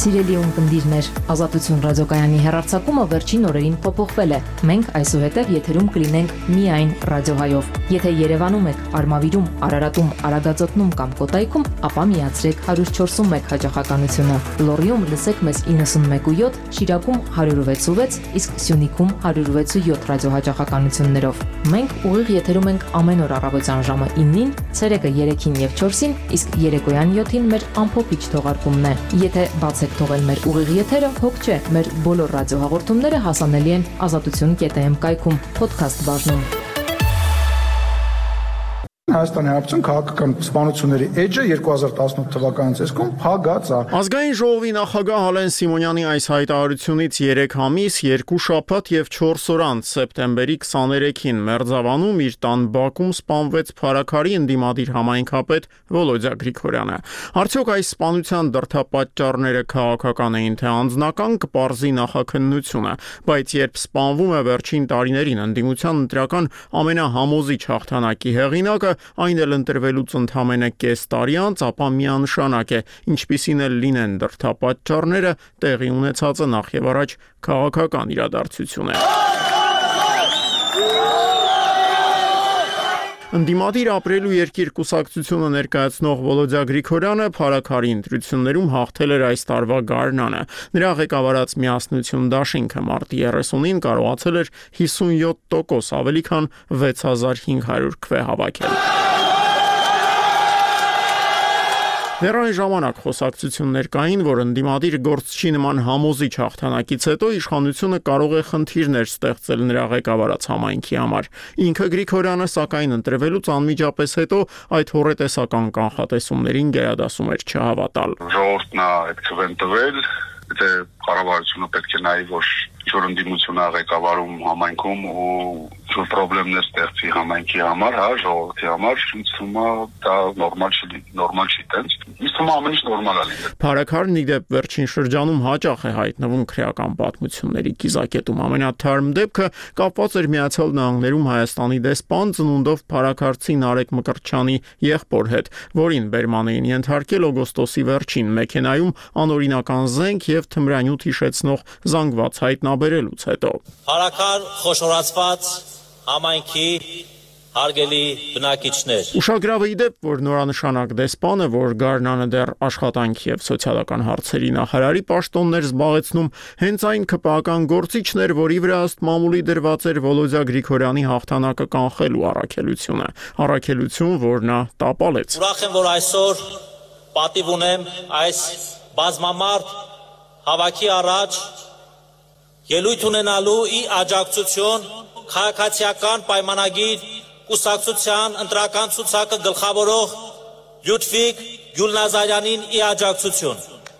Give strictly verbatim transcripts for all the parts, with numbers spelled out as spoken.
Սիրելի ունկնդիրներ, Ազատություն ռադիոկայանի հեռարձակումը վերջին օրերին փոփոխվել է։ Մենք այսուհետև եթերում կլինենք միայն ռադիոհայով։ Եթե Երևանում եք, Արմավիրում, Արարատում, Արագածոտնում կամ Կոտայքում, ապա միացրեք one oh four one հաճախականությունը։ Լոռիում լսեք մեզ ninety-one point seven, Շիրակում one oh six point six, իսկ Սյունիքում one oh six point seven ռադիոհաճախականություններով։ Մենք ուղիղ եթերում ենք ամեն օր առավոտյան ժամը nine-ին, ցերեկը three-ին եւ four-ին, իսկ երեկոյան seven-ին մեր ամփոփիչ թողարկումն է։ Եթե բաց եք թողել մեր ուղիղ եթերը, հոգ չէ, մեր բոլոր ռադիոհաղորդումները հասանելի են ազատություն dot am կայքում, podcast բաժնում։ Հայաստանի Հանրապետության քաղաքական սպանությունների էջը twenty eighteen թվականի ցեսկում փակած է։ Ազգային ժողովի նախագահ Ալեն Սիմոնյանի այս հայտարարությունից three ամիս, two շաբաթ եւ four օր անց սեպտեմբերի twenty-third-ին Մերձավանում իր տան բակում սպանվեց Փարաքարի ընդդիմադիր համայնքապետ Վոլոդյա Գրիգորյանը։ Արդյոք այս սպանության դրդապատճառները քաղաքական էին թե անձնական, կպարզի նախաքննությունը, բայց երբ սպանվում է վերջին տարիներին ընդդիմության ընտրական ամենահամոզիչ հաղթանակի հեղինակը, այն էլ ընտրվելուց ընդամենը կես տարի անց, ապա միանշանակ է, ինչպիսին էլ լինեն դրդապատճառները, տեղի ունեցածը նախ եւ առաջ քաղաքական իրադարձություն է։ Ընդդիմադիր ապրելու երկիր կուսակցությունը ներկայացնող Վոլոդյա Գրիգորյանը Փարաքարի ընտրություններում հաղթել էր այս տարվա գարնանը։ Նրա ղեկավարած Միասնություն դաշինքը մարտի thirtyին կարողացել էր fifty-seven տոկոս ավելի քան six thousand five hundred քվե հավաքել։ Դեռ այն ժամանակ խոսակցություններ կային, որ ընդդիմադիր գործչի նման համոզիչ հաղթանակից հետո իշխանությունը կարող է խնդիրներ ստեղծել նրա ղեկավարած համայնքի համար։ Ինքը Գրիգորյանը սակայն ընտրվելուց անմիջապես հետո այդ հոռետեսական կանխատեսումներին գերադասում էր չհավատալ։ Ժողովուրդն է այդ քվեն տվել, եթե կառավարությունը պետք է նայի, որ ինչ-որ ընդդիմություն է ղեկավարում համայնքում ու ինչ-որ պրոբլեմներ ստեղծի համայնքի համար, հա, ժողովրդի համար, ինձ թվում է դա նորմալ չի, նորմալ չի տենց։ Ինձ թվում է ամեն ինչ նորմալ է լինել։ Փարաքարն ի դեպ վերջին շրջանում հաճախ է հայտնվում քրեական պատմությունների կիզակետում։ Ամենաթարմ դեպքը կապված էր Միացյալ Նահանգներում Հայաստանի դեսպան ծնունդով փարաքարցի Նարեկ Մկրտչյանի եղբոր հետ, որին բերման էին ենթարկել օգոստոսի վերջին մեքենայում անօրինական զենք եւ թմրանյութ հիշեցնող զանգված հայտնաբերելուց հետո։ Փարաքար խոշորացված համայնքի հարգելի բնակիչներ։ Ուշագրավ է ի դեպ, որ նորանշանակ դեսպանը, որ գարնանը դեռ աշխատանքի եւ սոցիալական հարցերի նախարարի պաշտոններ զբաղեցնում, հենց այն ԿՊԱ-ական գործիչն էր, որի վրա ըստ մամուլի դրված էր Վոլոդյա Գրիգորյանի հաղթանակը կանխելու առաքելությունը։ Առաքելություն, որ նա տապալեց։ Ուրախ եմ, որ այսօր պատիվ ունեմ այս բազմամարդ հավաքի առաջ ելույթ ունենալու ի աջակցություն քաղաքացիական պայմանագիր կուսակցության ընտրական ցուցակը գլխավորող Լյուդվիգ Գյուլնազարյանին ի աջակցություն։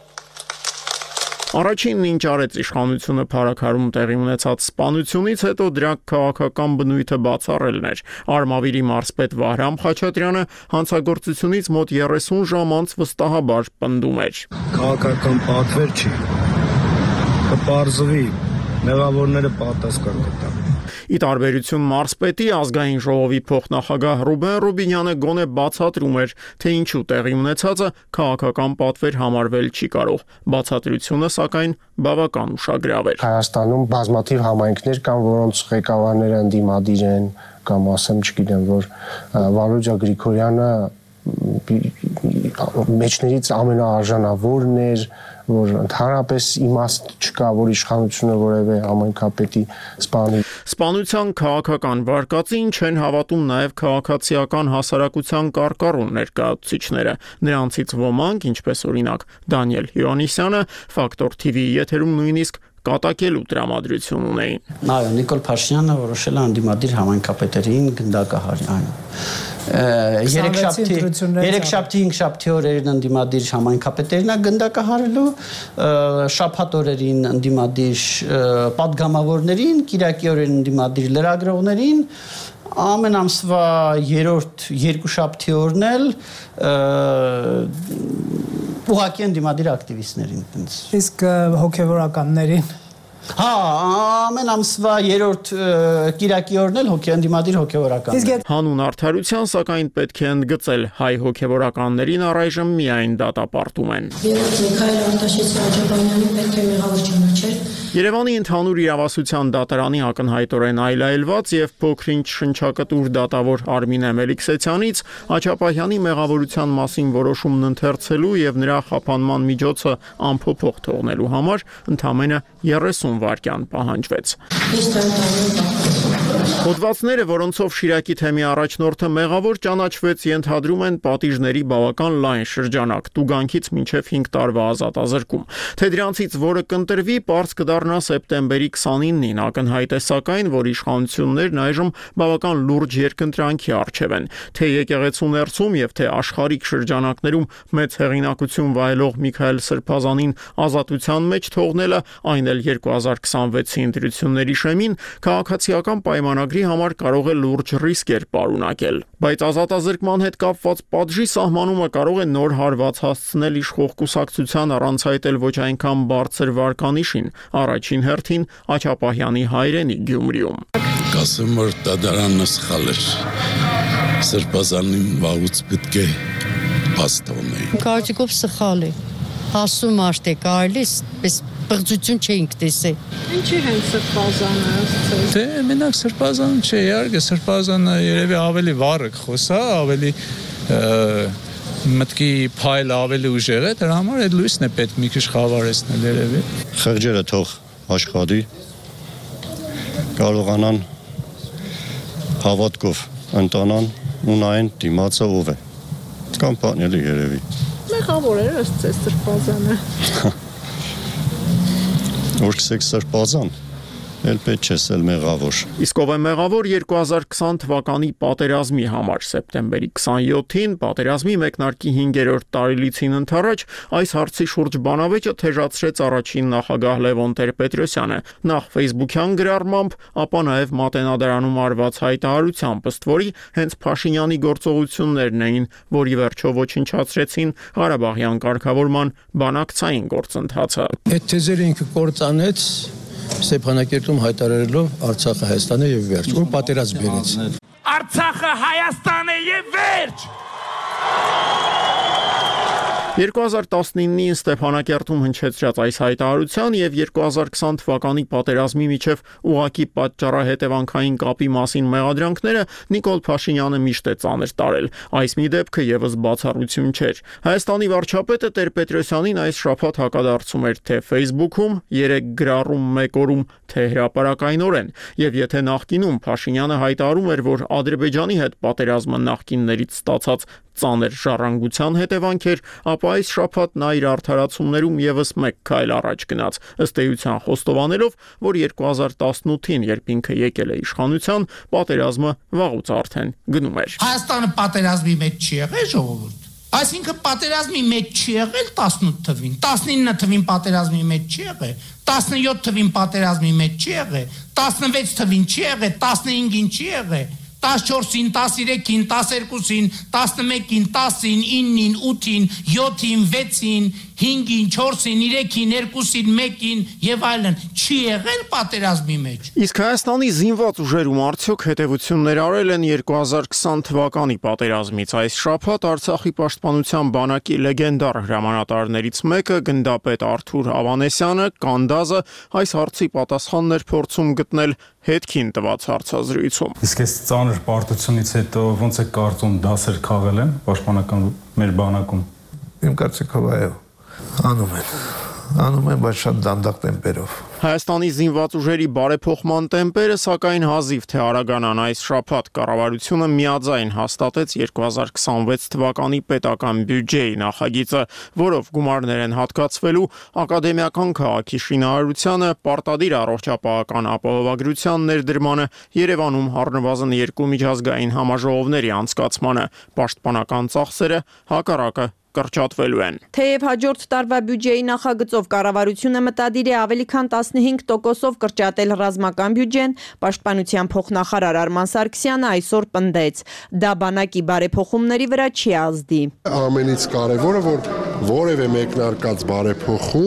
Առաջինն ինչ արեց իշխանությունը Փարաքարում տեղի ունեցած սպանությունից հետո դրա քաղաքական բնույթը բացառելն էր։ Արմավիրի մարզպետ Վահրամ Խաչատրյանը հանցագործությունից մոտ thirty ժամ անց վստահաբար պնդում էր։ Քաղաքական պատվեր չի, կպարզվի, մեղավորները պատասխան կտան։ Ի տարբերություն մարզպետի, ազգային ժողովի փոխնախագահ Ռուբեն Ռուբինյանը գոնե բացատրում էր, թե ինչու տեղի ունեցածը քաղաքական պատվեր համարվել չի կարող։ Բացատրությունը, սակայն, բավական ուշագրավ էր։ Հայաստանում բազմաթիվ համայնքներ կան, որոնց ղեկավարները ընդդիմադիր են, կամ ասեմ, չգիտեմ, որ Վոլոդյա Գրիգորյանը մեջներից ամենաարժանավորն էր, որ ընդհանրապես իմաստ չկա, որ իշխանությունը որևէ համայնքապետի սպանի։ Սպանության քաղաքական վարկածին չեն հավատում նաև քաղաքացիական հասարակության կարկառուն ներկայացուցիչները։ Նրանցից ոմանք, ինչպես օրինակ Դանիել Հյուրանիսյանը, Ֆակտոր թի վի եթերում նույնիսկ կատակելու տրամադրություն ունեին։ Այո, Նիկոլ Փաշինյանը որոշել է ընդդիմադիր համայնքապետերին գնդակահարել։ Երեքշաբթի, երեքշաբթի, հինգշաբթի օրերին ընդդիմադիր համայնքապետերին է գնդակահարելու, շաբաթ օրերին ընդդիմադիր պատգամավորներին, կիրակի օրերին ընդդիմադիր լրագրողներին, ամեն ամսվա երրորդ երկուշաբթի օրն էլ ուղղակի ընդդիմադիր ակտիվիստներին։ Իսկ հոգևորականներին Հա, ամեն ամսվա երրորդ կիրակի օրն էլ հոգի ընդդիմադիր հոգևորական։ Հանուն արդարության, սակայն պետք է ընդգծել հայ հոգևորականներին առայժմ միայն դատապարտում են։ Երրորդ Միքայել Արտաշես Ռաջաբանյանի պետք է մեղավոր ճանաչել։ Երևանի ընդհանուր իրավասության դատարանի ակնհայտորեն այլայլված եւ փոքրինչ շնչակտուր դատավոր Արմինե Մելիքսեթյանից Աչապահյանի մեղավորության մասին որոշումն ընթերցելու եւ նրա խափանման միջոցը անփոփոխ թողնելու համար ընդամենը երեսուն վայրկյան պահանջվեց։ Հոդվածները, որոնցով Շիրակի թեմի առաջնորդը մեղավոր ճանաչվեց, ենթադրում են պատիժների բավական լայն շրջանակ, տուգանքից մինչև հինգ տարվա ազատազրկում։ Թե դրանցից որը կընտրվի, պարզ կդառնա սեպտեմբերի քսանինին, ակնհայտ է սակայն, որ իշխանություններն այժմ բավական լուրջ երկընտրանքի առջև են։ Թե եկեղեցու ներսում եւ թե աշխարհիկ շրջանակներում մեծ հեղինակություն վայելող Միքայել Սրբազանին ազատության մեջ թողնելը, այն էլ երկու հազար քսանվեցի ընտրությունների շեմին, քաղաքացիական պայմանագրի համար կարող է լուրջ ռիսկեր պարունակել։ Բայց ազատազրկման հետ կապված պատժի սահմանումը կարող է նոր հարված հասցնել իշխող կուսակցության առանց այդ էլ ոչ այնքան բարձր վարկանիշին, առաջին հերթին Աչապահյանի հայրենի Գյումրիում։ Կասեմ, որ դատարանը սխալ էր։ Սրբազանին վաղուց պետք է փաստորեն։ Կարծիքով սխալ է։ Հասու մարդ է կարելի, պես բղջություն չէինք տեսել։ Ինչի հենց Սրբազանը ասացել։ Դե մենակ Սրբազանը չէ, իհարկե Սրբազանը երևի ավելի վառը խոսա, ավելի մտքի փայլը ավելի ուժեղ է, դրա համար այդ լույսն է պետք մի քիչ խավարեցնել երևի։ Խղճերը թող աշխատի, կարողանան հավատքով ընտանան ու նայեն դիմացը ով է։ Կամ բանել է երևի։ Մեղավոր էր ըստ Սրբազանը։ Որ կսեք Սրբազան, էլ պետք չէ սել մեղավոր։ Իսկ ով է մեղավոր երկու հազար քսան թվականի պատերազմի համար սեպտեմբերի քսանյոթին պատերազմի մեկնարկի հինգերորդ տարելիցին ընթരാճ այս հարցի շուրջ բանավեճը թեժացրեց առաջին նախագահ Լևոն Տեր-Պետրոսյանը, նախ Facebook-յան գրառմամբ, ապա նաև Մատենադարանում արված հայտարարությամբ, ըստ որի հենց Փաշինյանի գործողություններն էին, որի վերջով ոչնչացրեցին Ղարաբաղյան կարգավորման բանակցային գործընթացը։ Այդ թեզերը ինքը կործանեց Ստեփանակերտում հայտարարելով Արցախը Հայաստան է եւ վերջ, ու պատերազմ բերեց։ Արցախը Հայաստան է եւ վերջ։ երկու հազար տասնինին Ստեփանակերտում հնչեցրած այս հայտարարության եւ երկու հազար քսան թվականի պատերազմի միջև ուղակի պատճառահետևանքային կապի մասին մեղադրանքները Նիկոլ Փաշինյանը միշտ է ծանր տարել։ Այս մի դեպքը եւս բացառություն չէր։ Հայաստանի վարչապետը Տեր-Պետրոսյանին այս շաբաթ հակադարձում էր թե Facebook-ում, երեք գրառում մեկ օրում, թե հրապարակայնորեն, եւ եթե նախկինում Փաշինյանը հայտարարում էր, որ Ադրբեջանի հետ պատերազմը նախկիններից ստացած ծանր ժառանգության հետևանք էր, ապա այս շաբաթ նա իր արդարացումներում եւս մեկ քայլ առաջ գնաց, ըստ էության խոստովանելով, որ երկու հազար տասնութին, երբ ինքը եկել է իշխանության, պատերազմը վաղուց արդեն գնում էր։ Հայաստանը պատերազմի մեջ չի եղել, ժողովուրդ։ Այսինքն պատերազմի մեջ չի եղել տասնութ թվին, տասնինը թվին պատերազմի մեջ չի եղել, տասնյոթ թվին պատերազմի մեջ չի եղել, տասնվեց թվին չի եղել, տասնհինգին չի եղել, տասնչորսին, տասներեքին, տասներկուսին, տասնմեկին, տասին, իննին, ութին, յոթին, վեցին, հինգին, չորսին, երեքին, երկուսին, մեկին եւ այլն չի եղել պատերազմի մեջ։ Իսկ Հայաստանի զինված ուժերում արդյոք հետևություններ արել են երկու հազար քսան թվականի պատերազմից։ Այս շաբաթ Արցախի պաշտպանության բանակի լեգենդար հրամանատարներից մեկը գնդապետ Արթուր Ավանեսյանը Կանդազը այս հարցի պատասխաններ փորձում գտնել հետքին տված հարցազրույցում։ Իսկ այս ծանր պարտությունից հետո ոնց է կարծում դասեր քաղել են պաշտպանական մեր բանակում։ Իմ կարծիքով այո, անում են, անում են, բայց շատ դանդաղ տեմպերով։ Հայաստանի զինված ուժերի բարեփոխման տեմպերը սակայն հազիվ թե արագանան այս շաբաթ կառավարությունը միաձայն հաստատեց երկու հազար քսանվեց թվականի պետական բյուջեի նախագիծը, որով գումարներ են հատկացվելու ակադեմիական քաղաքի շինարարությանը, պարտադիր առողջապահական ապահովագրության ներդրմանը, Երևանում առնվազն երկու միջազգային համաժողովների անցկացմանը, պաշտպանական ծախսերը հակառակը կրճատվելու են։ Թեև հաջորդ տարվա բյուջեի նախագծով կառավարությունը մտադիր է ավելի քան տասնհինգ տոկոսով կրճատել ռազմական բյուջեն, պաշտպանության փոխնախարար Արման Սարգսյանը այսօր պնդեց, դա բանակի բարեփոխումների վրա չի ազդի։ Ամենից կարևորը, որ որևէ մեկնարկած բարեփոխում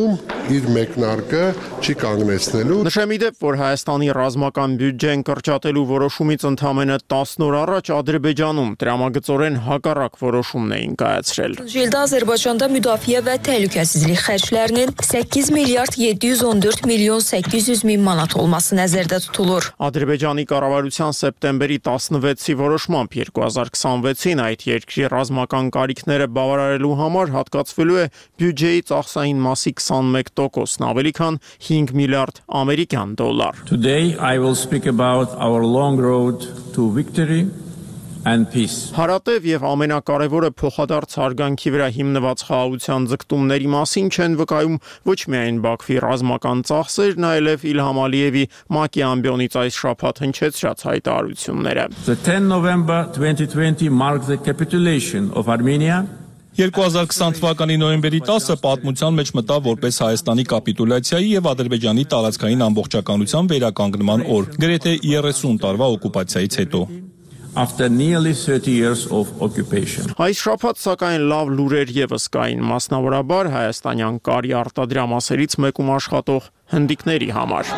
իր մեկնարկը չի կանգնեցնելու։ Նշեմ ի դեպ, որ Հայաստանի ռազմական բյուջեն կրճատելու որոշումից ընդամենը տասն օր առաջ Ադրբեջանում դրամագծորեն haqaraq որոշումն էին կայացրել։ Ildə Azərbaycanda müdafiə və təhlükəsizlik xərclərinin səkkiz milyard yeddi yüz on dörd milyon səkkiz yüz min manat olması nəzərdə tutulur։ Ադրբեջանի կառավարության սեպտեմբերի տասնվեցի որոշմամբ երկու հազար քսանվեցին այդ երկրի ռազմական կարիքները բավարարելու համար հատկացվելու է բյուջեի ծախսային մասի քսանմեկ տոկոսն, ավելի քան հինգ միլիարդ ամերիկյան դոլար։ Today I will speak about our long road to victory and peace. Հարատև եւ ամենակարևորը փոխադարձ հարգանքի վրա հիմնված խաղաղության ձգտումների մասին չեն վկայում ոչ միայն Բաքվի ռազմական ծախսերն, այլև Իլհամ Ալիևի ՄԱԿ-ի ամբիոնից այս շաբաթ հնչեցրած հայտարարությունները։ The tenth of November twenty twenty marked the capitulation of Armenia. երկու հազար քսան թվականի նոյեմբերի տասը պատմության մեջ մտավ որպես Հայաստանի կապիտուլյացիայի եւ Ադրբեջանի տարածքային ամբողջականության վերականգնման օր, գրեթե երեսուն տարվա օկուպացիայից հետո։ After nearly thirty years of occupation. Այս շաբաթ սակայն լավ լուրեր եւս կային, մասնավորաբար հայաստանյան կարի արտադրամասերից մեկում աշխատող հնդիկների համար։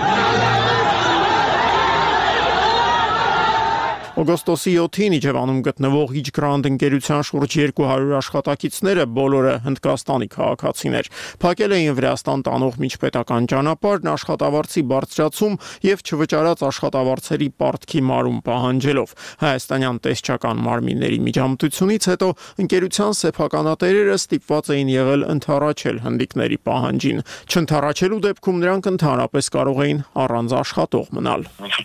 Օգոստոսի յոթին Իջևանում գտնվող Իջգրանդ ընկերության շուրջ երկու հարյուր աշխատակիցները բոլորը Հնդկաստանի քաղաքացիներ փակել էին Վրաստան տանող միջպետական ճանապարհն աշխատավարձի բարձրացում եւ չվճարած աշխատավարձերի պարտքի մարում պահանջելով։ Հայաստանյան տեսչական մարմինների միջամտությունից հետո ընկերության սեփականատերերը ստիպված էին եղել ընդառաջել հնդիկների պահանջին։ Չընդառաջելու դեպքում նրանք ընդհանրապես կարող էին առանց աշխատող մնալ։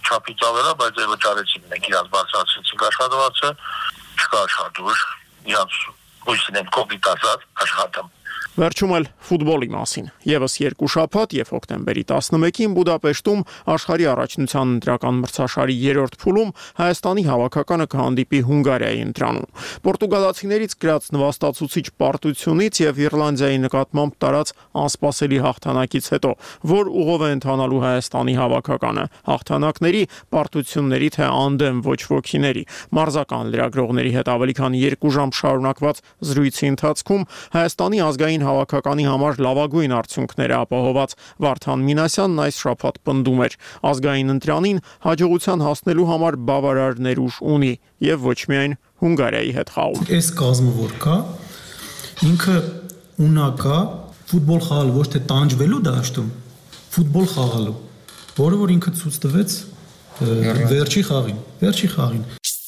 Բարձրացրեցինք աշխատավարձը, չկա աշխատուր, իրանց հույսին են կոպիտ ասած աշխատում։ Վերջում էլ ֆուտբոլի մասին։ Եվս երկու շաբաթ եւ հոկտեմբերի տասնմեկին Բուդապեշտում աշխարհի առաջնության ընտրական մրցաշարի երրորդ փուլում Հայաստանի հավաքականը կհանդիպի Հունգարիայի ընտրանում։ Պորտուգալացիներից գրած նվաստացուցիչ պարտությունից եւ Իռլանդիայի նկատմամբ տարած անսպասելի հաղթանակից հետո, որ ուղով է ընթանալու Հայաստանի հավաքականը, հաղթանակների, պարտությունների թե անդեմ ոչ ոքիների։ Մարզական լրագրողների հետ ավելի քան երկու ժամ շարունակված զրույցի ընթացքում Հայաստանի ազգային հավաքականի համար լավագույն արդյունքները ապահոված Վարդան Մինասյանն այս շաբաթ պնդում էր ազգային ընտրանին հաջողության հասնելու համար բավարար ներուժ ունի եւ ոչ միայն Հունգարիայի հետ խաղում։ Այս կազմը որ կա, ինքը ունակա ֆուտբոլ խաղալ ոչ թե տանջվելու դաշտում, ֆուտբոլ խաղալու, որը որ ինքը ցույց տվեց վերջի խաղին, վերջի խաղին։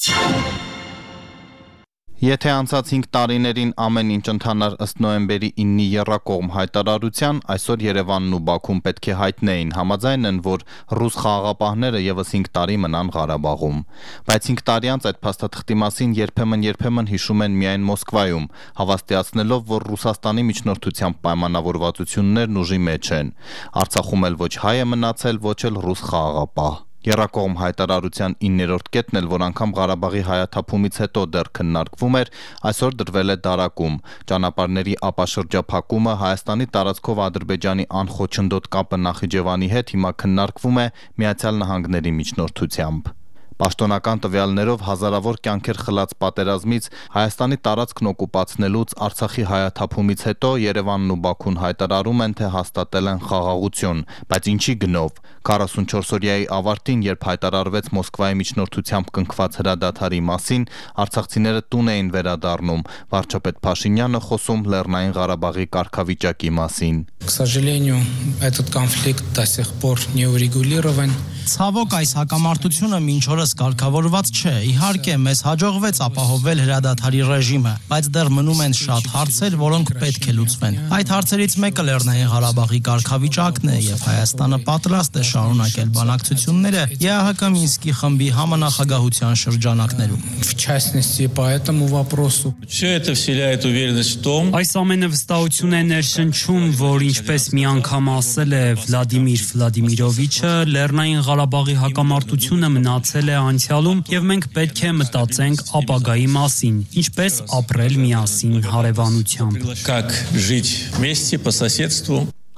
Եթե անցած հինգ տարիներին ամեն ինչ ընթանար ըստ նոյեմբերի իննի եռակողմ հայտարարության, այսօր Երևանն ու Բաքուն պետք է հայտնեին համաձայն են, որ ռուս խաղաղապահները եւս հինգ տարի մնան Ղարաբաղում։ Բայց հինգ տարի անց այդ փաստաթղթի մասին երբեմն-երբեմն հիշում են միայն Մոսկվայում, հավաստիացնելով, որ Ռուսաստանի միջնորդությամբ պայմանավորվածություններն ուժի մեջ են։ Արցախում էլ ոչ հայ է մնացել, ոչ էլ ռուս խաղաղապահ։ Եռակողմ հայտարարության իններորդ կետն էլ, որ անգամ Ղարաբաղի հայաթափումից հետո դեռ քննարկվում էր, այսօր դրվել է դարակում։ Ճանապարհների ապաշրջափակումը, Հայաստանի տարածքով Ադրբեջանի անխոչնդոտ կապը Նախիջևանի հետ հիմա քննարկվում է Միացյալ Նահանգների միջնորդությամբ։ Պաշտոնական տվյալներով հազարավոր կյանքեր խլած պատերազմից Հայաստանի տարածքն օկուպացնելուց Արցախի հայաթափումից հետո Երևանն ու Բաքուն հայտարարում են, թե հաստատել են խաղաղություն, բայց ինչի գնով։ քառասունչորսօրյայի ավարտին, երբ հայտարարվեց Մոսկվայի միջնորդությամբ կնքված հրադադարի մասին, արցախցիները տուն էին վերադառնում։ Վարչապետ Փաշինյանը խոսում Լեռնային Ղարաբաղի կարգավիճակի մասին։ К сожалению, этот конфликт до сих пор не урегулирован. Ցավոք այս հակամարտությունը մինչ օրս կարգավորված չէ։ Իհարկե, մեզ հաջողվեց ապահովել հրադադարի ռեժիմը, բայց դեռ մնում են շատ հարցեր, որոնք պետք է լուծվեն։ Այդ հարցերից մեկը Լեռնային Ղարաբաղի կարգավիճակն է, եւ Հայաստանը պատրաստ է շարունակել բանակցությունները ԵԱՀԿ Մինսկի խմբի համանախագահության շրջանակներում։ В частности, по этому вопросу. Все это вселяет уверенность в том. Այս ամենը վստահություն է ներշնչում, որ ինչպես մի անգամ ասել է Վլադիմիր Վլադիմիրովիչը, Լեռնային Ղարաբաղի հակամարտությունը մնացել է անցյալում եւ մենք պետք է մտածենք ապագայի մասին, ինչպես ապրել միասին հարևանությամբ։ Как жить вместе по соседству.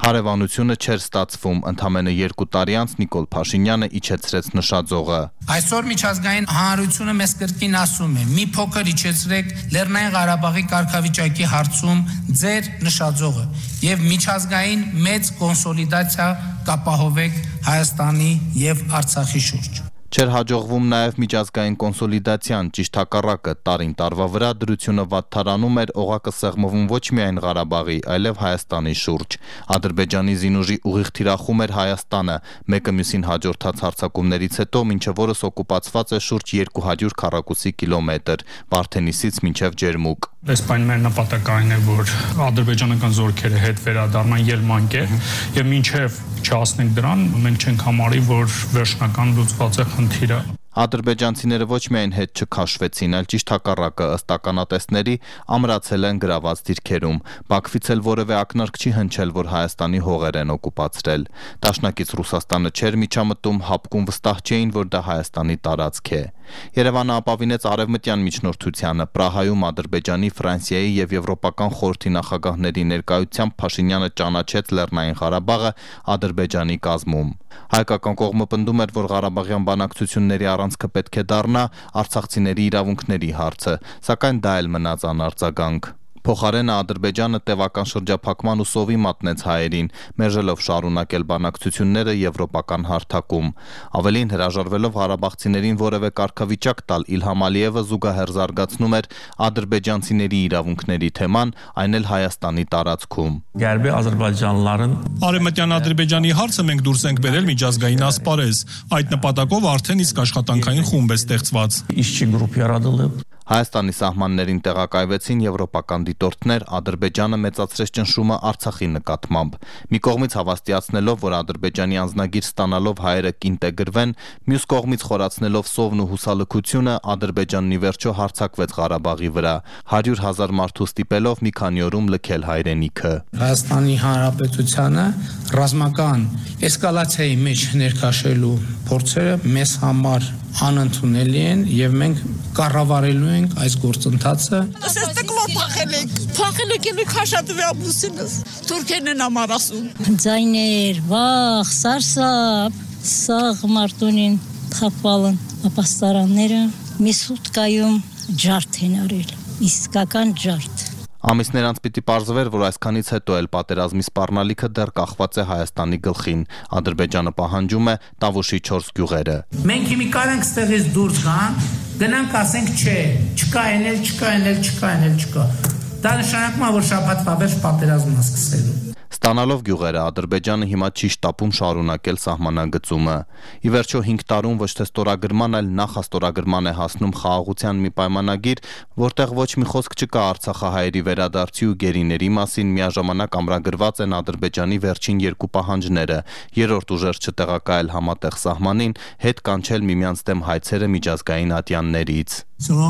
Հարևանությունը չէր ստացվում, ընդամենը երկու տարի անց Նիկոլ Փաշինյանը իջեցրեց նշաձողը։ Այսօր միջազգային հանրությունը մեզ կրկին ասում է՝ մի փոքր իջեցրեք Լեռնային Ղարաբաղի կարգավիճակի հարցում ձեր նշաձողը եւ միջազգային մեծ կոնսոլիդացիա կապահովեք Հայաստանի եւ Արցախի շուրջ։ Չէր հաջողվում նաև միջազգային կոնսոլիդացիան, ճիշտ հակառակը, տարին տարվա վրա դրությունը վատթարանում էր, օղակը սեղմվում ոչ միայն Ղարաբաղի, այլև Հայաստանի շուրջ։ Ադրբեջանի զինուժի ուղիղ թիրախում էր Հայաստանը, մեկը մյուսին հաջորդած հարձակումներից հետո մինչև օրս օկուպացված է շուրջ երկու հարյուր քառակուսի կիլոմետր, Վարդենիսից մինչև Ջերմուկ։ Այս պայն մեր նպատակային է, որ ադրբեջանական զորքերը հետ վերադառնան ելմանկե եւ մինչեւ չհասնենք դրան, մենք չենք համարի, որ վերջնական լուծված է խնդիրը։ Ադրբեջանցիները ոչ միայն հետ չքաշվեցին, այլ ճիշտ հակառակը ըստ ականատեսների ամրացել են գրաված դիրքերում։ Բաքվից էլ որևէ ակնարկ չի հնչել, որ Հայաստանի հողեր են օկուպացրել։ Դաշնակից Ռուսաստանը չէր միջամտում, հապկում վստահ չէին, որ դա Հայաստանի տարածք է։ Երևանը ապավինեց արևմտյան միջնորդությանը, Պրահայում Ադրբեջանի, Ֆրանսիայի եւ Եվրոպական խորհրդի նախագահների ներկայությամբ Փաշինյանը ճանաչեց Լեռնային Ղարաբաղը Ադրբեջանի կազմում։ Հայկական կողմը պնդում էր, որ Ղարաբաղյան բանակցությունների առանցքը պետք է դառնա արցախցիների իրավունքների հարցը, սակայն դա էլ մնաց անարձագանք։ Փոխարենը Ադրբեջանը տևական շրջափակման ու սովի մատնեց հայերին, մերժելով շարունակել բանակցությունները եվրոպական հարթակում։ Ավելին, հրաժարվելով ղարաբաղցիներին որևէ կարգավիճակ տալ, Իլհամ Ալիևը զուգահեռ զարգացնում էր ադրբեջանցիների իրավունքների թեման, այն էլ Հայաստանի տարածքում։ Գերբի ադրբեջանլարն Արևմտյան Ադրբեջանի հարցը մենք դուրս ենք բերել միջազգային ասպարեզ։ Այդ նպատակով արդեն իսկ աշխատանքային խումբ է ստեղծված։ Իշչի գրուպ յարադել Հայաստանի սահմաններին տեղակայվեցին եվրոպական դիտորդներ, Ադրբեջանը մեծացրեց ճնշումը Արցախի նկատմամբ։ Մի կողմից հավաստիացնելով, որ Ադրբեջանի անձնագիր ստանալով հայերը կինտեգրվեն, մյուս կողմից խորացնելով սովն ու հուսալքությունը, Ադրբեջանն ի վերջո հարձակվեց Ղարաբաղի վրա, հարյուր հազար մարդու ստիպելով մի քանի օրում լքել հայրենիքը։ Հայաստանի Հանրապետությանը ռազմական էսկալացիայի մեջ ներքաշելու փորձերը մեզ համար անընդունելի են եւ մենք կառավարելու ենք այս գործընթացը։ Ասես տկլո փախել եք, փախել եք եք հաշատվի ամուսինս։ Թուրքերն են համար ասում։ Ձայներ, վախ, սարսափ, սաղ մարտունին թափալն ապաստարանները մի սուտկայում ջարդ են արել, իսկական ջարդ։ Ամիսներ անց պիտի պարզվեր, որ այսքանից հետո էլ պատերազմի սպառնալիքը դեռ կախված է Հայաստանի գլխին։ Ադրբեջանը պահանջում է Տավուշի չորս գյուղերը։ Մենք հիմի կարենք ստեղից դուրս գան, գնանք ասենք չէ, չկա ենել, չկա ենել, չկա ենել, չկա։ Դա նշանակում է, որ շաբաթվա վերջ պատերազմն է սկսելու։ Ստանալով գյուղերը Ադրբեջանը հիմա չի շտապում շարունակել սահմանագծումը։ Ի վերջո հինգ տարում ոչ թե ստորագրման, այլ նախաստորագրման է հասնում խաղաղության մի պայմանագիր, որտեղ ոչ մի խոսք չկա արցախահայերի վերադարձի ու գերիների մասին, միաժամանակ ամրագրված են Ադրբեջանի վերջին երկու պահանջները՝ երրորդ ուժեր չտեղակայել համատեղ սահմանին, հետ կանչել միմյանց դեմ հայցերը միջազգային ատյաններից։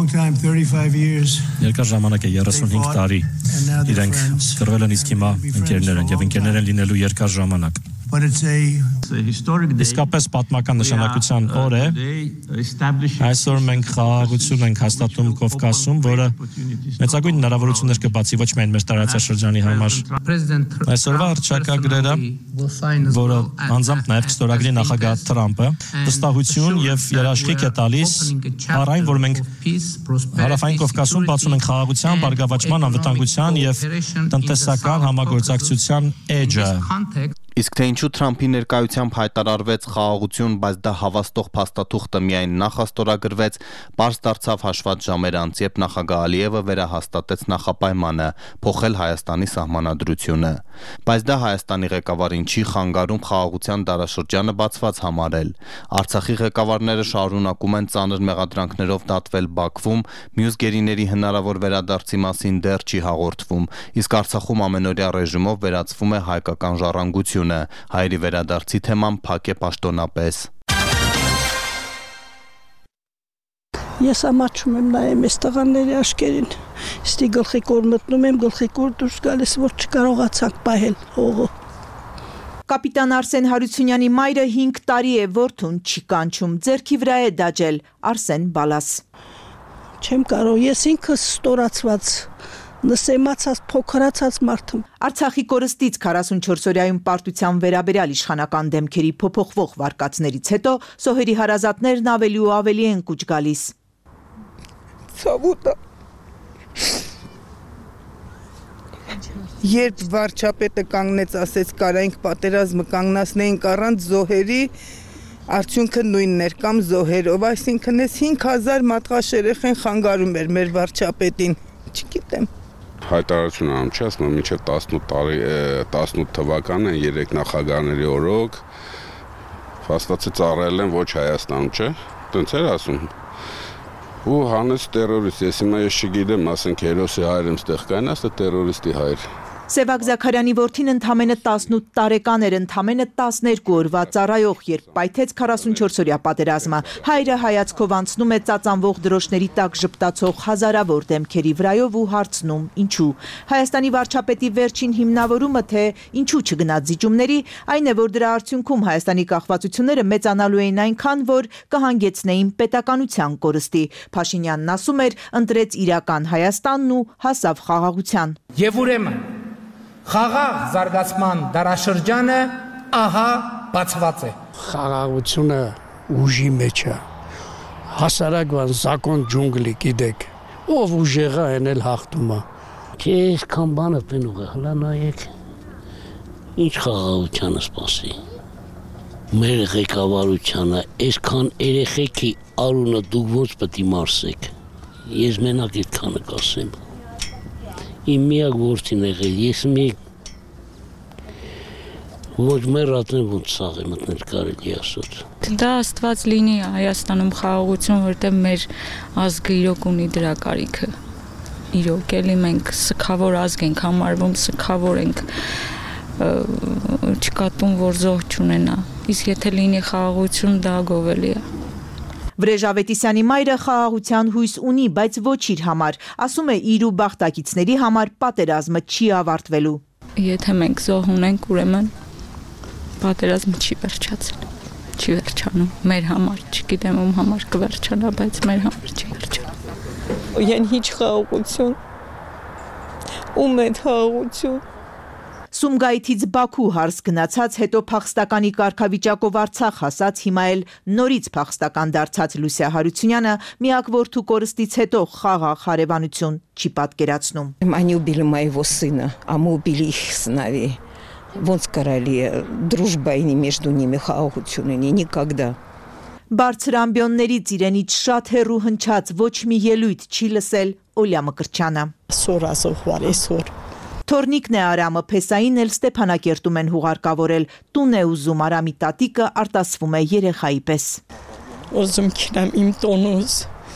Երկար ժամանակ է երեսունհինգ տարի իրենք կրվել են իսկ հիմա ընկերներ են եւ ընկերներ են լինելու երկար ժամանակ։ Իսկապես պատմական նշանակության օր է։ Այսօր մենք խաղաղություն ենք հաստատում Կովկասում, որը մեծագույն հնարավորություններ կբացի ոչ միայն մեր տարածաշրջանի համար։ Այսօրվա հռչակագրերը, որը անձամբ նաև կստորագրի նախագահ Թրամփը, վստահություն եւ երաշխիք է տալիս առ այն, որ մենք Հարավային Կովկասում բացում ենք խաղաղության, բարգավաճման, անվտանգության եւ տնտեսական համագործակցության էջը։ Իսկ թե ինչու Թրամփի ներկայությամբ հայտարարվեց խաղաղություն, բայց դա հավաստող փաստաթուղթը միայն նախաստորագրվեց, պարզ դարձավ հաշված ժամեր անց, երբ նախագահ Ալիևը վերահաստատեց նախապայմանը՝ փոխել Հայաստանի սահմանադրությունը։ Բայց դա Հայաստանի ղեկավարին չի խանգարում խաղաղության դարաշրջանը բացված համարել։ Արցախի ղեկավարները շարունակում են ծանր մեղադրանքներով դատվել Բաքվում, մյուս գերիների հնարավոր վերադարձի մասին դեռ չի հաղորդվում, իսկ Արցախում ամենօրյա ռեժիմով վերացվում է հայկական ժառանգությունը։ Հայերի վերադարձի թեման փակ է պաշտոնապես։ Ես ամաչում եմ նայեմ այս տղաների աշկերին, ստի գլխի կոր մտնում եմ, գլխի կոր դուրս գալիս, որ չկարողացանք պահել հողը։ Կապիտան Արսեն Հարությունյանի մայրը հինգ տարի է որդուն չի կանչում, ձեռքի վրա է դաջել Արսեն Բալաս։ Չեմ կարող, ես ինքս ստորացված նսեմացած, փոքրացած մարդը։ Արցախի կորստից քառասունչորս-օրյայում պարտության վերաբերյալ իշխանական դեմքերի փոփոխվող վարկածներից հետո զոհերի հարազատներն ավելի ու ավելի են կուչ գալիս։ Ցավոտ է։ Երբ վարչապետը կանգնեց, ասեց կարայինք պատերազմը կանգնացնեինք առանց զոհերի, արդյունքը նույնն էր կամ զոհերով, այսինքն էս հինգ հազար մատղաշերեխեն խանգարում էր մեր վարչապետին, չգիտեմ։ Հայտարարություն անում չի, ասում եմ մինչև տասնութ տարի տասնութ թվականը երեք նախագահների օրոք փաստացի ծառայել են ոչ Հայաստանում, չէ՞։ Տենց էր ասում։ Ու հանեց տերորիստ, ես հիմա ես չգիտեմ, ասենք հերոսի հայր եմ ստեղ կային, ասա տերորիստի հայր։ Սևակ Զաքարյանի որդին ընդամենը տասնութ տարեկան էր, ընդամենը տասներկու օրվա ծառայող, երբ պայթեց քառասունչորս-օրյա պատերազմը։ Հայրը հայացքով անցնում է ծածանվող դրոշների տակ ժպտացող հազարավոր դեմքերի վրայով ու հարցնում՝ ինչու։ Հայաստանի վարչապետի վերջին հիմնավորումը, թե ինչու չգնաց զիջումների, այն է, որ դրա արդյունքում Հայաստանի կախվածությունները մեծանալու էին այնքան, որ կհանգեցնեին պետականության կորստի։ Փաշինյանն ասում էր, ընտրեց իրական Հայաստանն ու հասավ խաղաղության։ Եվ ուրեմն խաղաղ զարգացման դարաշրջանը ահա բացված է։ Խաղաղությունը ուժի մեջ է։ Հասարակական զակոն ջունգլի գիտեք, ով ուժեղա են էլ հաղթում է։ Քեզ քան բանը պենուղ է, հլա նայեք։ Ինչ խաղաղությանը սպասի։ Մեր ղեկավարությանը, այսքան երեխեքի արունը դուք ոնց պետք է մարսեք։ Ես մենակ այդքանը կասեմ։ Իմ միակ որդին եղել, ես մի ոչ մեր ատեն ոնց սաղ է մտնել կարելի ասոց։ Դա Աստված լինի Հայաստանում խաղաղություն, որտեղ մեր ազգը իրոք ունի դրա կարիքը։ Իրոք էլի մենք սգավոր ազգ ենք համարվում, սգավոր ենք, չկատում, որ զոհ չունենա։ Իսկ եթե լինի խաղաղություն, դա գովելի է։ Վրեժ Ավետիսյանի մայրը խաղաղության հույս ունի, բայց ոչ իր համար, ասում է իր ու բախտակիցների համար պատերազմը չի ավարտվելու։ Եթե մենք զոհ ունենք, ուրեմն պատերազմը չի վերջացել, չի վերջանում, մեր համար, չգիտեմ ում համար կվերջանա, բայց մեր համար չի վերջանում։ Յան հիչ խաղաղություն, ում է խաղաղություն։ Սումգայիթից Բաքու հարս գնացած, հետո փախստականի կարգավիճակով Արցախ հասած, հիմա էլ նորից փախստական դարձած Լուսիա Հարությունյանը միակ որդու կորստից հետո խաղաղ հարևանություն չի պատկերացնում։ Они убили моего сына, а мы убили их сыновей. Ոնց կարելի է дружба и между ними խաղաղություն ունի, никогда։ Բարձր ամբիոններից իրենից շատ հեռու հնչած ոչ մի ելույթ չի լսել Օլյա Մկրտչյանը։ Սոր ասողվար էսոր։ Թորնիկն է Արամը, Փեսային էլ Ստեփանակերտում են հուղարկավորել, տուն է ուզում Արամի տատիկը արտասվում է երեխայի պես։ Ուզում քինեմ իմ տոնուս,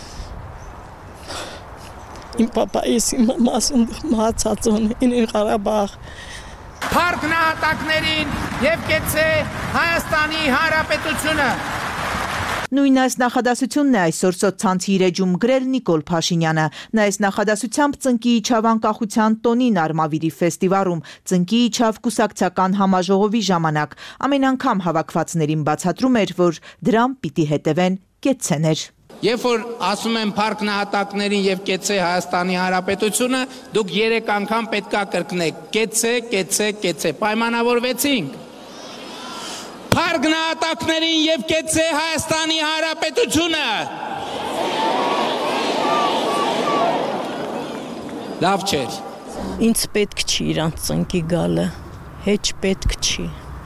իմ պապայիս, իմ մամասուն մահացածուն, ինին Ղարաբաղ։ Փառք նահատակներին և կեցե Հայաստանի Հանրապետությունը։ Նույն այս նախադասությունն է այսօր սոցցանցի իր էջում գրել Նիկոլ Փաշինյանը։ Նա այս նախադասությամբ ծնկի իջավ անկախության տոնին Արմավիրի ֆեստիվալում, ծնկի իջավ կուսակցական համաժողովի ժամանակ։ Ամեն անգամ հավաքվածներին բացատրում էր, որ դրան պիտի հետևեն կեցցեներ։ Երբ որ ասում եմ փառք նահատակներին և կեցե Հայաստանի Հանրապետությունը, դուք երեք անգամ պետքա կրկնեք կեցե, կեցե, կեցե։ Պայմանավորվեցինք։ Փառք նահատակներին և կեցե Հայաստանի Հանրապետությունը։ Լավ չէր։ Ինձ պետք չի իրանց ծնկի գալը, հեչ պետք չի։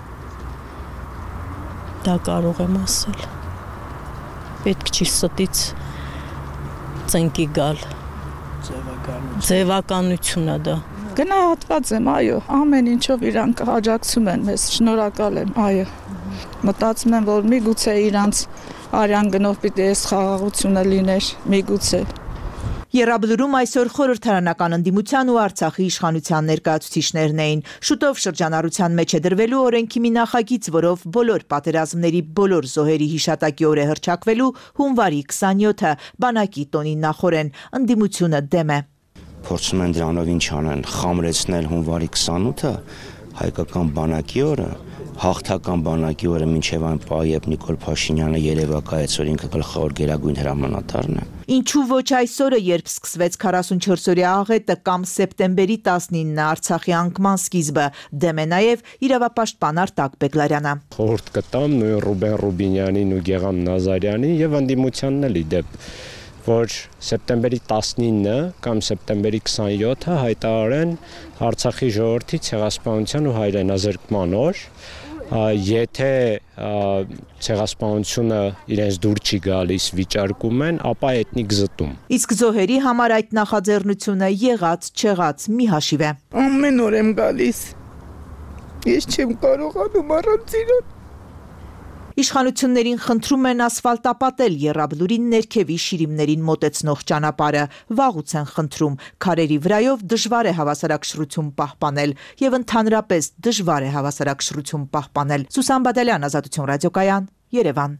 Դա կարող եմ ասել։ Պետք չի ստից ծնկի գալ։ Ձևականությունն է դա։ Գնահատված եմ, այո, ամեն ինչով իրան կհաջակցում են մեզ, շնորհակալ եմ, այո։ Մտածում եմ, որ միգուցե իրանց արյան գնով պիտի այս խաղաղությունը լիներ, միգուցե։ Եռաբլուրում այսօր խորհրդարանական ընդդիմության ու Արցախի իշխանության ներկայացուցիչներն էին։ Շուտով շրջանառության մեջ է դրվելու օրենքի մի նախագիծ, որով բոլոր պատերազմների բոլոր զոհերի հիշատակի օր է հռչակվելու հունվարի քսանյոթը, բանակի տոնի նախորեն, ընդդիմությունը դեմ է։ Փորձում են դրանով ինչ անեն, խամրեցնել հունվարի քսանութը, հայկական բանակի օրը, հաղթական բանակի օրը մինչև այն պահի, երբ Նիկոլ Փաշինյանը երևակայեց, որ ինքը գլխավոր գերագույն հրամանատարն է։ Ինչու ոչ այսօրը, երբ սկսվեց քառասունչորսօրյա աղետը կամ սեպտեմբերի տասնինը Արցախի անկման սկիզբը, դեմ է նաև իրավապաշտպան Արտակ Բեգլարյանը։ Խորհուրդ կտամ նույն Ռուբեն Ռուբինյանին ու Գեգամ Նազարյանին եւ ընդդիմությանն էլ իդեպ, որ սեպտեմբերի տասնինը կամ սեպտեմբերի քսանյոթը հայտարարեն Արցախի ժողովրդի ցեղասպանության ու հայրենազրկման օր, եթե ցեղասպանությունը իրենց դուր չի գալիս վիճարկում են, ապա էթնիկ զտում։ Իսկ զոհերի համար այդ նախաձեռնությունը եղած չեղած մի հաշիվ է։ Ամեն օր եմ գալիս։ Ես չեմ կարողանում առանց իրան։ Իշխանություններին խնդրում են ասֆալտապատել Եռաբլուրի ներքևի շիրիմներին մոտեցնող ճանապարհը, վաղուց են խնդրում, քարերի վրայով դժվար է հավասարակշռություն պահպանել եւ ընդհանրապես դժվար է հավասարակշռություն պահպանել։ Սուսան Բադալյան, Ազատություն ռադիոկայան, Երևան։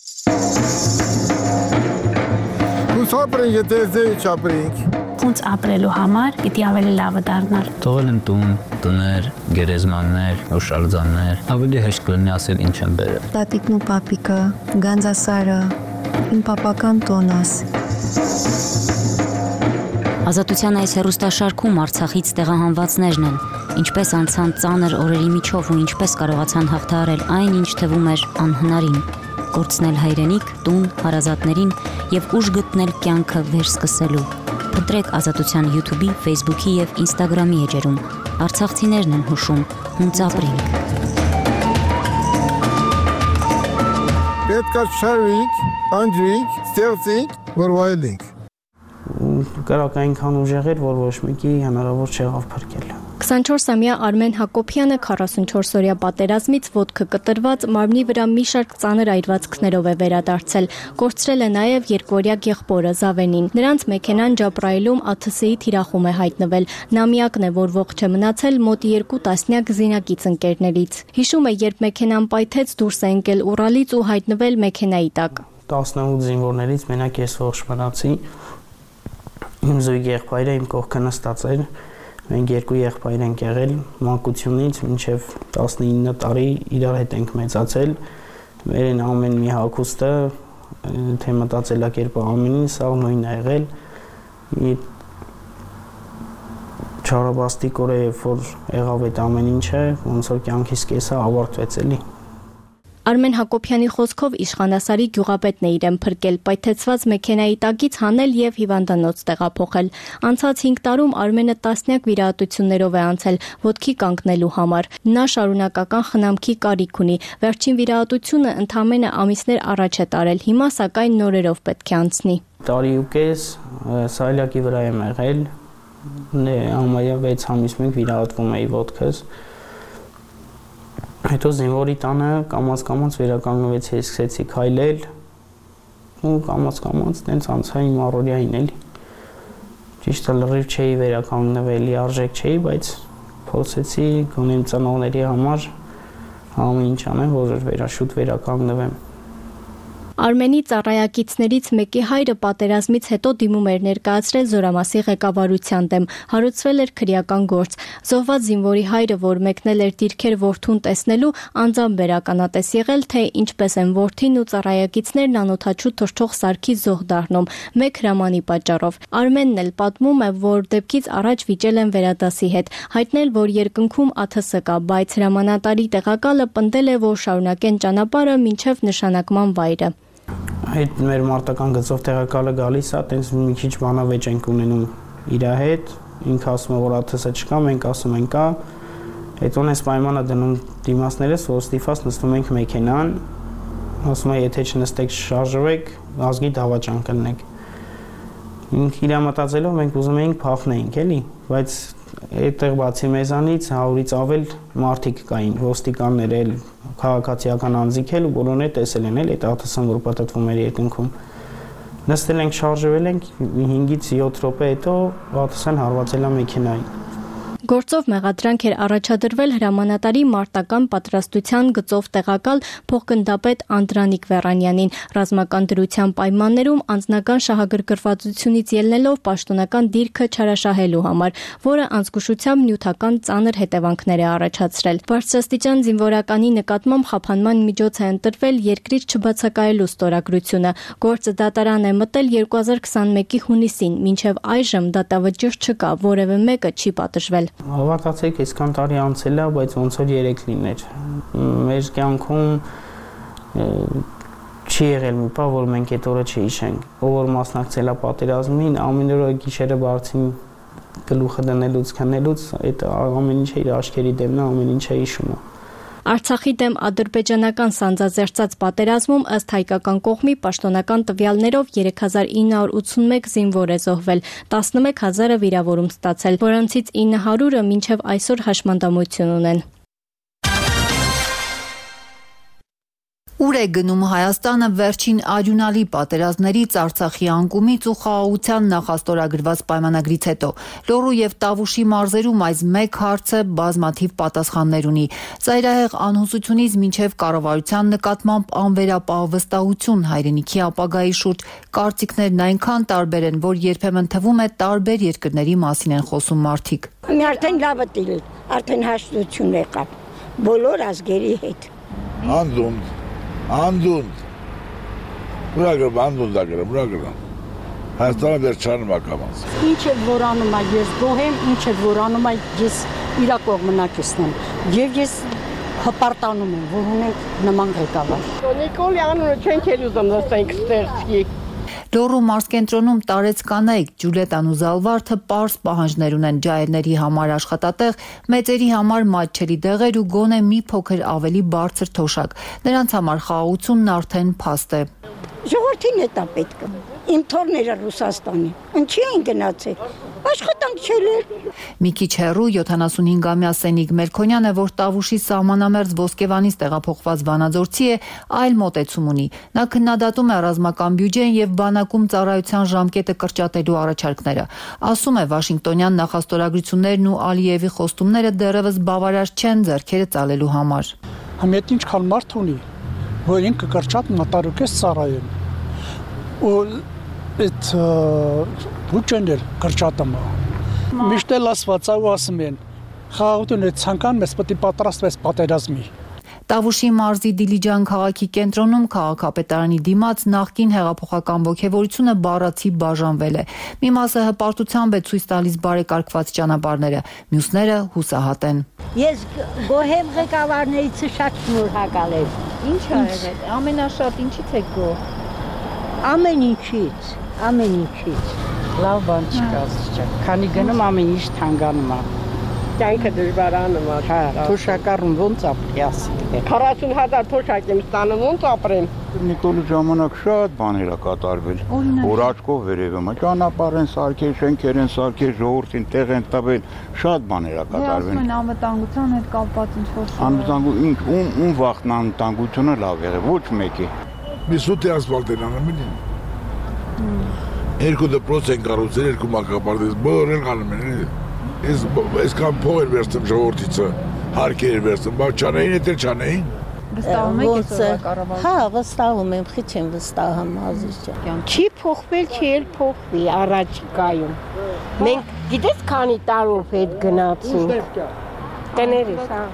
Ուսապրեն եթե ձեի չապրենք։ Ոնց ապրելու համար պիտի ավելի լավը դառնալ։ Թողել են տուն, տներ, գերեզմաններ, հուշարձաններ, ավելի հեշտ կլինի ասել ինչ են բերել։ Տատիկն ու պապիկը, Գանձասարը, իմ պապական տոնս։ Ազատության այս հեռուստաշարքում Արցախից տեղահանվածներն են, ինչպես անցան ծանր օրերի միջով ու ինչպես կարողացան հաղթահարել այն, ինչ թվում էր անհնարին, կորցնել հայրենիք, տուն, հարազատներին եւ ուժ գտնել կյանքը վերսկսելու։ Փնտրեք Ազատության YouTube-ի, Facebook-ի եւ Instagram-ի էջերում։ Արցախցիներն են հուշում, հունց ապրենք։ Պետք է շարվենք, անջրենք, ստեղծենք, որ վայելենք։ Կարող այնքան ուժեղ էր, որ ոչ մեկի հնարավոր չեղավ փրկել։ քսանչորսամյա Արմեն Հակոբյանը քառասունչորսօրյա պատերազմից ոտքը կտրված մարմնի վրա մի շարք ծանր այրվածքներով է վերադարձել։ Կորցրել է նաև երկորյա եղբորը Զավենին։ Նրանց մեքենան Ջաբրայիլում ԱԹՍ-ի թիրախում է հայտնվել։ Նա միակն է, որ ողջ է մնացել մոտ երկու տասնյակ զինակից ընկերներից։ Հիշում է, երբ մեքենան պայթեց, դուրս է ընկել Ուրալից ու հայտնվել մեքենայի տակ։ տասնութ զինվորներից մենակ ես ողջ մնացի։ Իմ զույգ եղբայրը իմ կողքը նստած էր։ Մենք երկու եղբայր ենք եղել, մանկությունից մինչև տասնինը տարի իրար հետ ենք մեծացել։ Մեր ամեն մի հագուստը, թե մտածելակերպը ամենին, սա նույնն է եղել։ Մի չարաբաստիկ օր է, երբ որ եղավ այդ ամեն ինչը, ոնց որ կյանքիս կեսը ավարտվեց էլի։ Արմեն Հակոբյանի խոսքով իշխանասարի գյուղապետն է իրեն փրկել, պայթեցված մեքենայի տակից հանել եւ հիվանդանոց տեղափոխել։ Անցած հինգ տարում Արմենը տասնյակ վիրահատություններով է անցել ոտքի կանգնելու համար։ Նա շարունակական խնամքի կարիք ունի։ Վերջին վիրահատությունը ընդամենը ամիսներ առաջ է տարել, հիմա սակայն նորերով պետք է անցնի։ Տարի ու կես սայլակի վրա եմ եղել, համարյա վեց ամիս մենք վիրահատվում էի ոտքս։ Հետո զինվորի տանը կամաց-կամաց վերականգնվեցի, սկսեցի քայլել ու կամաց-կամաց տենց անցա իմ առօրյային էլի։ Ճիշտը լրիվ չէի վերականգնվել, արժեք չէի, բայց փորձեցի գոնե իմ ծնողների համար ամեն ինչ անեմ, որ վերաշուտ վերականգնվեմ։ Արմենի ծառայակիցներից մեկի հայրը պատերազմից հետո դիմում էր ներկայացրել Զորամասի ղեկավարության դեմ, հարուցվել էր քրեական գործ։ Զոհված զինվորի հայրը, որ մեկնել էր դիրքեր որդուն տեսնելու, անձամբ վերականատես եղել, թե ինչպես են որդին ու ծառայակիցներն անօթաչու թռչող սարքի զոհ դառնում, մեկ հրամանի պատճառով։ Արմենն էլ պատմում է, որ դեպքից առաջ վիճել են վերադասի հետ, հայտնել, որ երկնքում ԱԹՍ կա, բայց հրամանատարի տեղակալը պնդել է, որ շարունակեն ճանապարհը մինչև նշանակման վայրը։ Այդ մեր մարտական գծով տեղակալը գալիս է, տենց մի քիչ բանավեճ ենք ունենում իր հետ, ինքը ասում է, որ ԱԹՍ չկա, մենք ասում ենք կա, հետո այս պայմանը դնում դիմացներս, որ ստիփաց նստում ենք մեքենան, ասում է, եթե չնստեք շարժվեք, ազգի դավաճան կլնեք։ Ինքը իր մտածելով մենք ուզում էինք փախնեինք, էլի, բայց այդտեղ բացի մեզանից հարյուրից ավել մարդիկ կային, ոստիկաններ էլ, քաղաքացիական անձիկ էլ ու բոլորն է տեսել են էլ այդ ԱԹՍ-ն, որ պատտվում էր երկնքում։ Նստել ենք, շարժվել ենք, հինգից յոթ րոպե հետո ԱԹՍ-ն հարվածել է մեքենային։ Գործով մեղադրանք էր առաջադրվել հրամանատարի մարտական պատրաստության գծով տեղակալ փոխգնդապետ Անդրանիկ Վերանյանին ռազմական դրության պայմաններում անձնական շահագրգռվածությունից ելնելով պաշտոնական դիրքը չարաշահելու համար, որը անզգուշությամբ նյութական ծանր հետևանքներ է առաջացրել։ Բարձրաստիճան զինվորականի նկատմամբ խափանման միջոց է ընտրվել երկրից չբացակայելու ստորագրությունը։ Գործը դատարան է մտել երկու հազար քսանմեկի հունիսին, մինչև այժմ դատավճիռ չկա, որևէ մեկը չի պատժվել։ Հավատացեք, այսքան տարի անցել է, բայց ոնց որ երեք լիներ։ Մեր կյանքում չի եղել մի բան, որ մենք այդ օրը չհիշենք։ Ով որ մասնակցել է պատերազմին, ամեն օր գիշերը բարձին գլուխը դնելուց, քնելուց, այդ ամեն ինչը իր աչքերի դեմն է, ամեն ինչը հիշում է։ Արցախի դեմ ադրբեջանական սանձազերծած պատերազմում ըստ հայկական կողմի պաշտոնական տվյալներով երեք հազար ինը հարյուր ութսունմեկ զինվոր է զոհվել, տասնմեկ հազարը վիրավորում ստացել, որոնցից ինը հարյուրը մինչև այսօր հաշմանդամություն ունեն։ Ուր է գնում Հայաստանը վերջին արյունալի պատերազմներից, Արցախի անկումից ու խաղաղության նախաստորագրված պայմանագրից հետո։ Լոռու եւ Տավուշի մարզերում այս մեկ հարցը բազմաթիվ պատասխաններ ունի։ Ծայրահեղ անհուսությունից մինչև կառավարության նկատմամբ անվերապահ վստահություն հայրենիքի ապագայի շուրջ կարծիքներն այնքան տարբեր են, որ երբեմն թվում է տարբեր երկրների մասին են խոսում մարդիկ։ Մի արդեն լավը տիլ, արդեն հաշտություն եկավ բոլոր ազգերի հետ։ Անդունդ Անդունդ, բրագրում, անդունդ ագրում, բրագրում, Հայաստանը վեր չանում ակամանց։ Ինչ է որանում է, ես գոհեմ, ինչ է որանում է, ես իրակ կողմնակիցն եմ, և ես հպարտանում եմ, որ ունենք նման ղեկավար։ Նիկոլի անունը չենք էլ ուզում նստենք ստեղծքի։ Լոռու մարզկենտրոնում տարեց կանայք, Ջուլետան ու Զալվարդը պարզ պահանջներ ունեն ջահելների համար աշխատատեղ, մեծերի համար մատչելի դեղեր ու գոնե մի փոքր ավելի բարձր թոշակ։ Նրանց համար խաղաղությունն արդեն փաստ է։ Ժողովրդին է դա պետք։ Իմ թորները Ռուսաստանի, ինչի են գնացել, աշխատանք չելեր։ Մի քիչ հեռու յոթանասունհինգամյա Սենիկ Մելքոնյանը, որ Տավուշի սահմանամերձ Ոսկեվանից տեղափոխված վանաձորցի է, այլ մոտեցում ունի։ Նա քննադատում է ռազմական բյուջեն եւ բանակում ծառայության ժամկետը կրճատելու առաջարկները։ Ասում է, Վաշինգտոնյան նախաստորագրություններն ու Ալիևի խոստումները դեռևս բավարար չեն ձեռքերը ծալելու համար։ Համետ ինչքան մարդ ունի, որ ինքը կրճատ մտարուկես ծառայեն։ Ու այդ բուջեներ կրճատում է։ Միշտ էլ ասված է ու ասում են, խաղաղությունը ցանկան մեզ պետք է պատրաստվես պատերազմի։ Տավուշի մարզի Դիլիջան քաղաքի կենտրոնում քաղաքապետարանի դիմաց նախկին հեղափոխական ոգևորությունը բառացի բաժանվել է։ Մի մասը հպարտությամբ է ցույց տալիս բարեկարգված ճանապարհները, մյուսները հուսահատ են։ Ես գոհ եմ ղեկավարներից շատ շնորհակալ եմ։ Ինչ է եղել, ամենաշատ ինչից է գոհ։ Ամեն ինչից, ամեն ինչից։ Լավ բան չկա, քանի գնում ամեն ինչ թանկանում է։ Կյանքը դժվարանում է։ Թոշակառուն ոնց ապրի ասի։ քառասուն հազար թոշակ եմ ստանում, ոնց ապրեմ։ Նիկոլի ժամանակ շատ բաներ է կատարվել։ Որ աչքով վերևում է, ճանապարհ են սարքել, շենքեր են սարքել, ժողովրդին տեղ են տվել, շատ բաներ է կատարվել։ Ասում են անվտանգության հետ կապված ինչ-որ։ Անվտանգություն, ինչ, ում ում վախն անվտանգությունը լավ եղել, ոչ մեկի։ Մի սուտի ասֆալտ են անում են։ Երկու դպրոց են կառուցել, երկու մակապարտ, բոլորն են անում են։ Ես այսքան փող էր վերցնում ժողովրդիցը, հարկեր էր վերցնում, բայց չանեին, էդ էլ չանեին։ Վստահում եք այսօրվա կառավարությունը։ Հա, վստահում եմ, խիչ եմ վստահում ազիզ ջան։ Չի փոխվել, չի էլ փոխվի առաջիկայում։ Մենք գիտես քանի տարով հետ գնացինք։ Տներիս, հա։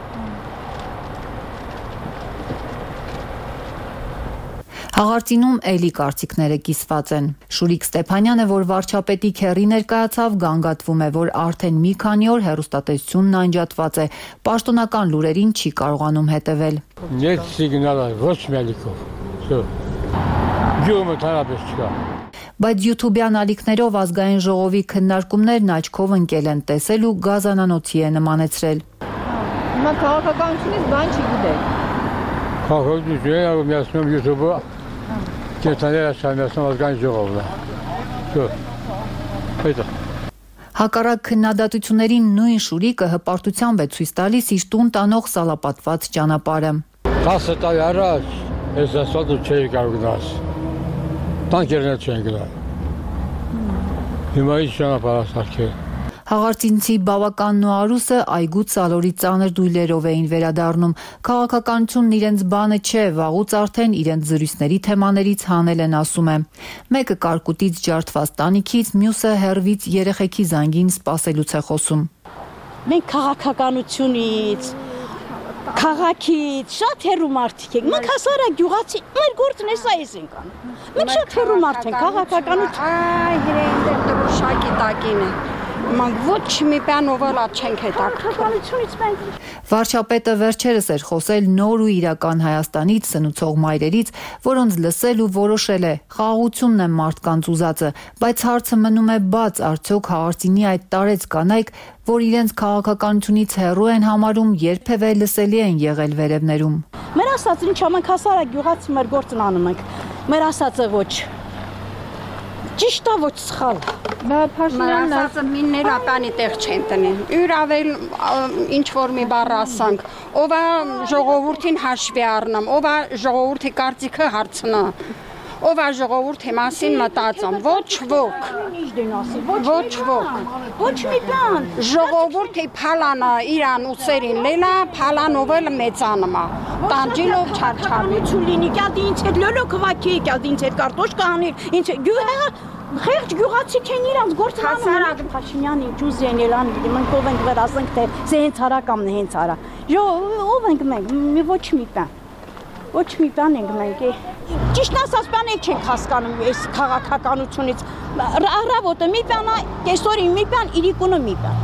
Հաղարծինում էլի կարծիքները կիսված են։ Շուրիկ Ստեփանյանը, որ վարչապետի քեռի ներկայացավ, գանգատվում է, որ արդեն մի քանի օր հեռուստատեսությունն անջատված է, պաշտոնական լուրերին չի կարողանում հետևել։ Нет сигнала, ոչ մելիքով։ Всё։ Ջոմը թարապես չկա։ Բայց YouTube-յան ալիքներով ազգային ժողովի քննարկումներն աչքով ընկել են, տեսել ու գազանանոցի է նմանեցրել։ Հիմա քաղաքականությունից բան չի գիտեք։ Քաղաքականությունը միացնում YouTube-ը Կենտրոնները շարունակում ազգային ժողովը։ Всё։ Հետո Հակառակ քննադատություններին նույն Շուրիկը հպարտությամբ է ցույց տալիս իր տուն տանող սալապատված ճանապարհը։ տասը տարի առաջ այս ասfaltը չէի կարող գնալ։ Տանկերներ չեն գնալ։ Հիմա ինչ ճանապարհ սարքել։ Հաղարծինցի Բավականն ու Արուսը այգուց սալորի ծանր դույլերով էին վերադառնում։ Քաղաքականությունն իրենց բանը չէ, վաղուց արդեն իրենց զրույցների թեմաներից հանել են, ասում է։ Մեկը կարկուտից ջարդված տանիքից, մյուսը հեռվից երեխեքի զանգին սպասելուց է խոսում։ Մենք քաղաքականությունից, քաղաքից շատ հեռու մարդիկ ենք։ Մենք հասարակ գյուղացի, մեր գործն է սա էս ենք անում։ Մենք շատ հեռու մարդ ենք, քաղաքականություն։ Այ իրեն դրոշակի տակին է։ Մենք ոչ մի բան ովալա չենք հետաքրքրությունից մենք։ Վարչապետը վերջերս էր խոսել նոր ու իրական Հայաստանից, սնուցող մայրերից, որոնց լսել ու որոշել է։ Խաղաղությունն է մարդկանց ուզածը, բայց հարցը մնում է բաց, արդյոք Հաղարծինի այդ տարեց կանայք, որ իրենց քաղաքականությունից հեռու են համարում, երբևէ լսելի են եղել վերևներում։ Մեր ասածը ինչ ամենք հասարակ գյուղացի մեր գործն անում ենք։ Մեր ասածը ոչ ճիշտ է, ոչ սխալ։ Մեր ասածը մինները ապանի տեղ չեն տնեն։ Յուր ավել ինչ որ մի բառ ասանք, ով է ժողովրդին հաշվի առնամ, ով է ժողովրդի կարծիքը հարցնա, ով է ժողովրդի մասին մտածում, ոչ ոք։ Ոչ ոք։ Ոչ մի բան։ Ժողովրդի փալանը իրան ուսերին լելա, փալանով էլ մեծանումա։ Տանջիլով չարչարություն լինի, կյալ ինձ հետ լոլոք վաքի, կյալ ինձ հետ կարտոշ կանի, ինձ խեղճ գյուղացիք են իրանց գործն անում։ Փաշինյանի ջուզ են ելան, մենք ով ենք վերասենք, թե זה հենց արա կամ հենց արա։ Յո, ով ենք մենք, մի ոչ մի բան։ Ոչ մի բան ենք մենք։ Ճիշտ ասած բան էլ չենք հասկանում այս քաղաքականությունից։ Առավոտը մի բան, կեսօրին մի բան, իրիկունը մի բան։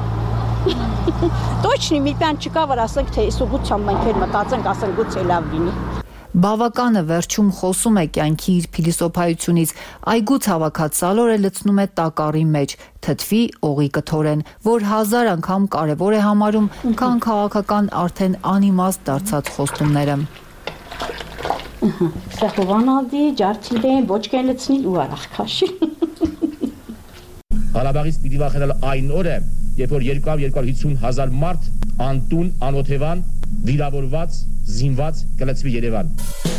Точно մի բան չկա, որ ասենք, թե այս ուղղությամբ մենք էլ մտածենք, ասենք գուցե լավ լինի։ Բավականը վերջում խոսում է կյանքի իր փիլիսոփայությունից, այգուց հավաքած սալորը լցնում է տակառի մեջ, թթվի օղի կթորեն, որ հազար անգամ կարևոր է համարում, քան քաղաքական արդեն անիմաստ դարձած խոստումները։ Սախովանալդի, ջարդիլեն, ոչկեն լցնի ու արախ քաշի։ Ղարաբաղից պիտի վախենալ այն օրը, երբ որ երկու հարյուր հիսուն հազար մարդ անտուն, անօթևան, վիրավորված, զինված կլցվի Երևան։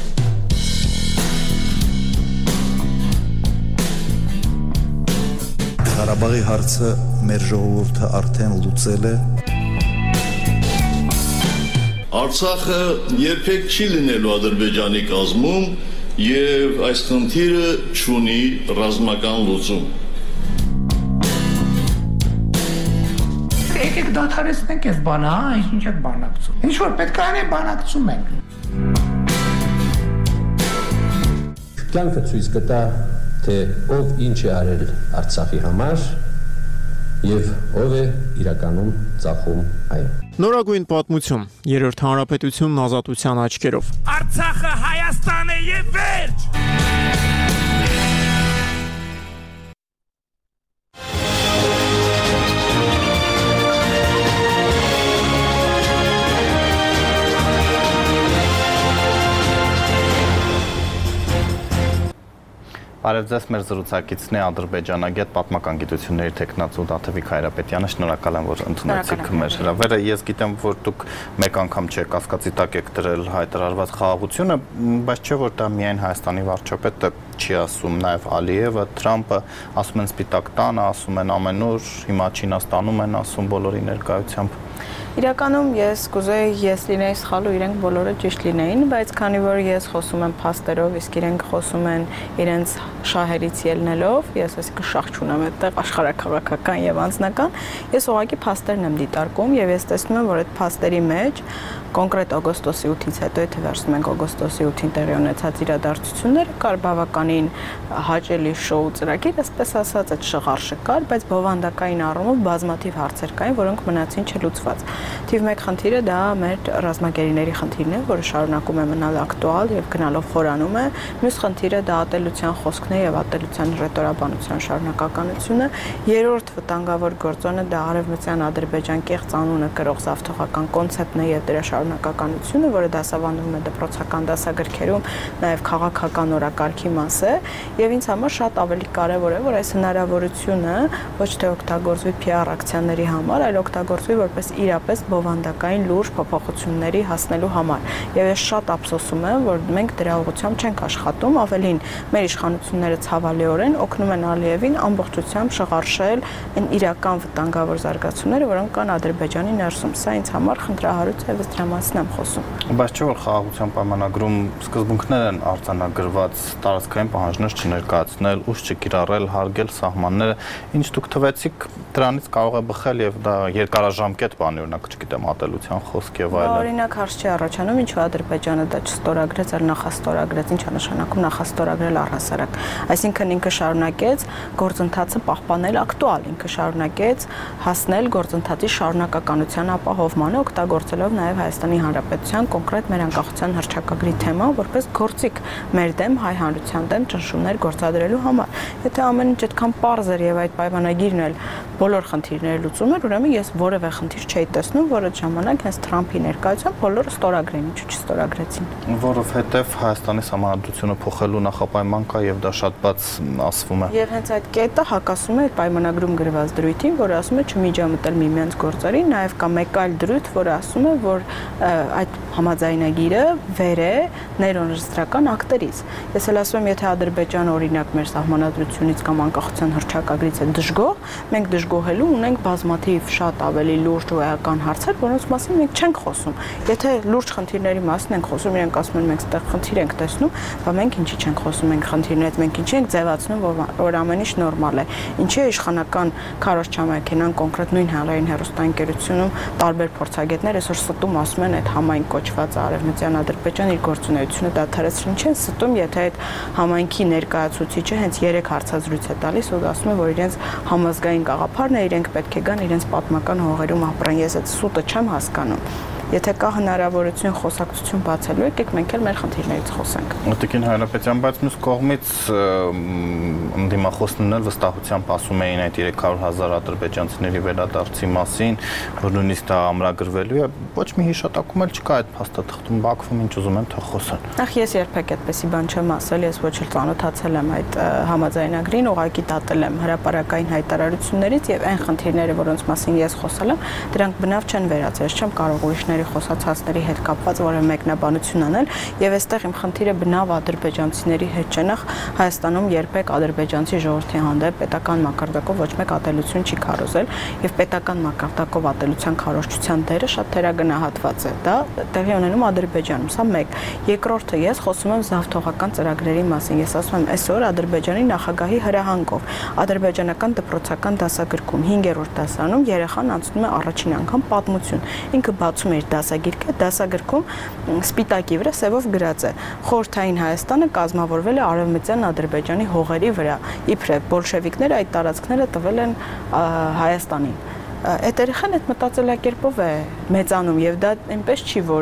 Ղարաբաղի հարցը մեր ժողովուրդը արդեն լուծել է։ Արցախը երբեք չի լինելու Ադրբեջանի կազմում եւ այս խնդիրը չունի ռազմական լուծում։ Եկեք դադարեցնենք այս բանը, հա, ինչ եք բանակցում։ Ինչ որ պետք է անենք, բանակցում ենք։ Կյանքը ցույց կտա, թե ով ինչ է արել Արցախի համար եւ ով է իրականում ծախում այն։ Նորագույն պատմություն, երրորդ հանրապետությունն ազատության աչքերով։ Արցախը Հայաստան է եւ վերջ։ Բարև ձեզ, մեր զրուցակիցն է ադրբեջանագետ պատմական գիտությունների թեկնածու Դաթևիկ Հայրապետյանը, շնորհակալ եմ, որ ընդունեցիք մեր հրավերը։ Ես գիտեմ, որ դուք մեկ անգամ չեք կասկածի տակ եք դրել հայտարարված խաղաղությունը, բայց չէ որ դա միայն Հայաստանի վարչապետը չի ասում, նաև Ալիևը, Թրամփը ասում են Սպիտակ տանը, ասում են ամենուր, հիմա Չինաստանում են ասում բոլորի ներկայությամբ։ Իրականում ես կուզեի ես լինեի սխալ ու իրենք բոլորը ճիշտ լինեին, բայց քանի որ ես խոսում եմ փաստերով, իսկ իրենք խոսում են իրենց շահերից ելնելով, ես այսինքն շահ չունեմ այդտեղ աշխարհաքաղաքական եւ անձնական, ես ուղղակի փաստերն եմ դիտարկում եւ ես տեսնում եմ, որ այդ փաստերի մեջ կոնկրետ օգոստոսի ութից հետո եթե վերցնում ենք օգոստոսի ութին տեղի ունեցած իրադարձությունները, կար բավականին հաճելի շոու ծրագիր, այսպես ասած, այդ շղարշը կար, բայց բովանդակային առումով բազմաթիվ հարցեր կային, որոնք մնացին չլուծված։ Թիվ մեկ խնդիրը դա մեր ռազմագերիների խնդիրն է, որը շարունակում է մնալ ակտուալ եւ գնալով խորանում է։ Մյուս խնդիրը դա ատելության խոսքն է եւ ատելության ռետորաբանության շարունակականությունը։ Երրորդ վտանգավոր գործոնը դա արևմտյան Ադրբեջան կեղծ անունը կրող զավթողական կոնցեպտն է եւ դրա շարունակականությունը, որը դասավանդվում է դպրոցական դասագրքերում, նաեւ քաղաքական օրակարգի մաս է, եւ ինձ համար շատ ավելի կարեւոր է, որ այս հնարավորությունը ոչ թե օգտագործվի P R ակցիաների համար, այլ օգտագործվի որպես իրապես բովանդակային լուրջ փոփոխությունների հասնելու համար։ Եվ ես շատ ափսոսում եմ, որ մենք դրա ուղղությամբ չենք աշխատում, ավելին մեր իշխանությունները ցավալիորեն օգնում են Ալիևին ամբողջությամբ շղարշել այն իրական վտանգավոր զարգացումները, որոնք կան Ադրբեջանի ներսում։ Սա ինձ համար խնդրահարույց է, ես դրա մասին եմ խոսում։ Բայց չէ՞ որ խաղաղության պայմանագրում սկզբունքներ են արձանագրված տարածքային պահանջներ չներկայացնել, ուժ չկիրառել, հարգել սահմանները, ինչ դուք թվեցիք, դրանից կարող է բխել եւ դա երկարաժամկետ բանի, օրինակ, չգիտեմ, ատելության խոսք եւ այլն։ Օրինակ հարց չի առաջանում, ինչու Ադրբեջանը դա չստորագրեց, այլ նախաստորագրեց, ինչ է նշանակում նախաստորագրել առհասարակ։ Այսինքն ինքը շարունակեց գործընթացը պահպանել ակտուալ, ինքը շարունակեց հասնել գործընթացի շարունակականության ապահովմանը, օգտագործելով նաեւ Հայաստանի Հանրապետության կոնկրետ մեր անկախության հռչակագրի թեման, որպես գործիք մեր դեմ հայ հանրության դեմ ճնշումներ գործադրելու համար։ Եթե ամեն ինչ այդքան պարզ էր եւ այդ պայմանագիրն էլ բոլոր խնդիրները լուծում էր, ուրեմն ես որևէ խնդիր չէի տեսնում, որ այդ ժամանակ հենց Թրամփի ներկայությամբ բոլորը ստորագրեն, ինչու չստորագրեցին։ Որովհետեւ Հայաստանի համանդրությունը փոխելու նախապայման կա եւ դա շատ բաց ասվում է։ Եվ հենց այդ կետը հակասում է այդ պայմանագրում գրված դրույթին, որը ասում է չմիջամտել միմյանց գործերին, նաեւ կա մեկ այլ դրույթ, որը ասում է, որ այդ համաձայնագիրը վեր է ներօրենսդրական ակտերից։ Ես էլ ասում եմ, եթե Ադրբեջանը օրինակ մեր սահմանադրությունից կամ անկախության հռչակագրից է դժգոհ, մենք դժգոհելու ունենք բազմաթիվ շատ ավելի լուրջ ու էական հարցեր, որոնց մասին մենք չենք խոսում։ Եթե լուրջ խնդիրների մասին ենք խոսում, իրենք ասում են մենք այդտեղ խնդիր ենք տեսնում, բա մենք ինչի չենք խոսում, մենք խնդիրներից մենք ինչի ենք ձևացնում, որ ամեն ինչ նորմալ է։ Ինչի է իշխանական քարոզչամայքենան կոնկրետ նույն հանրային հեռուստաընկերությունում տարբեր փորձագետներ այսօր ստում ասում են այդ համայն կոչված արևմտյան Ադրբեջան իր գործունեությունը դադարեցրին, չեն ստում, եթե այդ համայնքի ներկայացուցիչը հենց երեք հարցազրույց է տալիս ու ասում է, որ իրենց համազգային գաղափարն է, իրենք պետք է գան իրենց պատմական հողերում ապրեն։ Ես այդ սուտը չեմ հասկանում։ Եթե կա հնարավորություն խոսակցություն բացելու, եկեք մենք էլ մեր խնդիրներից խոսենք։ Տիկին Հայրապետյան, բայց մյուս կողմից ընդդիմախոսներն էլ վստահությամբ ասում էին այդ երեք հարյուր հազար ադրբեջանցիների վերադարձի մասին, որ նույնիսկ դա ամրագրվելու է, ոչ մի հիշատակում էլ չկա այդ փաստաթղթում, Բաքվում ինչ ուզում են թող խոսեն։ Նախ ես երբեք այդպեսի բան չեմ ասել, ես ոչ էլ ծանոթացել եմ այդ համաձայնագրին, ուղղակի դատել եմ հրապարակային հայտարարություններից եւ այն խնդիրները, որոնց մասին ես խոսել եմ, դրանք բնավ չեն վերացել, չեմ կարող ուրիշների խոսացածների հետ կապված որևէ մեկնաբանություն անել եւ այստեղ իմ խնդիրը բնավ ադրբեջանցիների հետ չէ, նախ Հայաստանում երբեք ադրբեջանցի ժողովրդի հանդեպ պետական մակարդակով ոչ մեկ ատելություն չի քարոզել եւ պետական մակարդակով ատելության քարոզչության դերը շատ թերագնահատված է, դա տեղի ունենում Ադրբեջանում, սա մեկ։ Երկրորդը, ես խոսում եմ զավթողական ծրագրերի մասին, ես ասում եմ այսօր Ադրբեջանի նախագահի հրահանգով ադրբեջանական դպրոցական դասագրքում հինգերորդ դասարանում երեխան անցնում է առաջին անգամ պատմություն, ինքը բացում է իր դասագիրքը, դասագրքում սպիտակի վրա սևով գրած է խորհրդային Հայաստանը կազմավորվել է արևմտյան Ադրբեջանի հողերի վրա, իբրև բոլշևիկները այդ տարածքները տվել են Հայաստանին։ Այդ երեխան այդ մտածելակերպով է մեծանում եւ դա այնպես չի, որ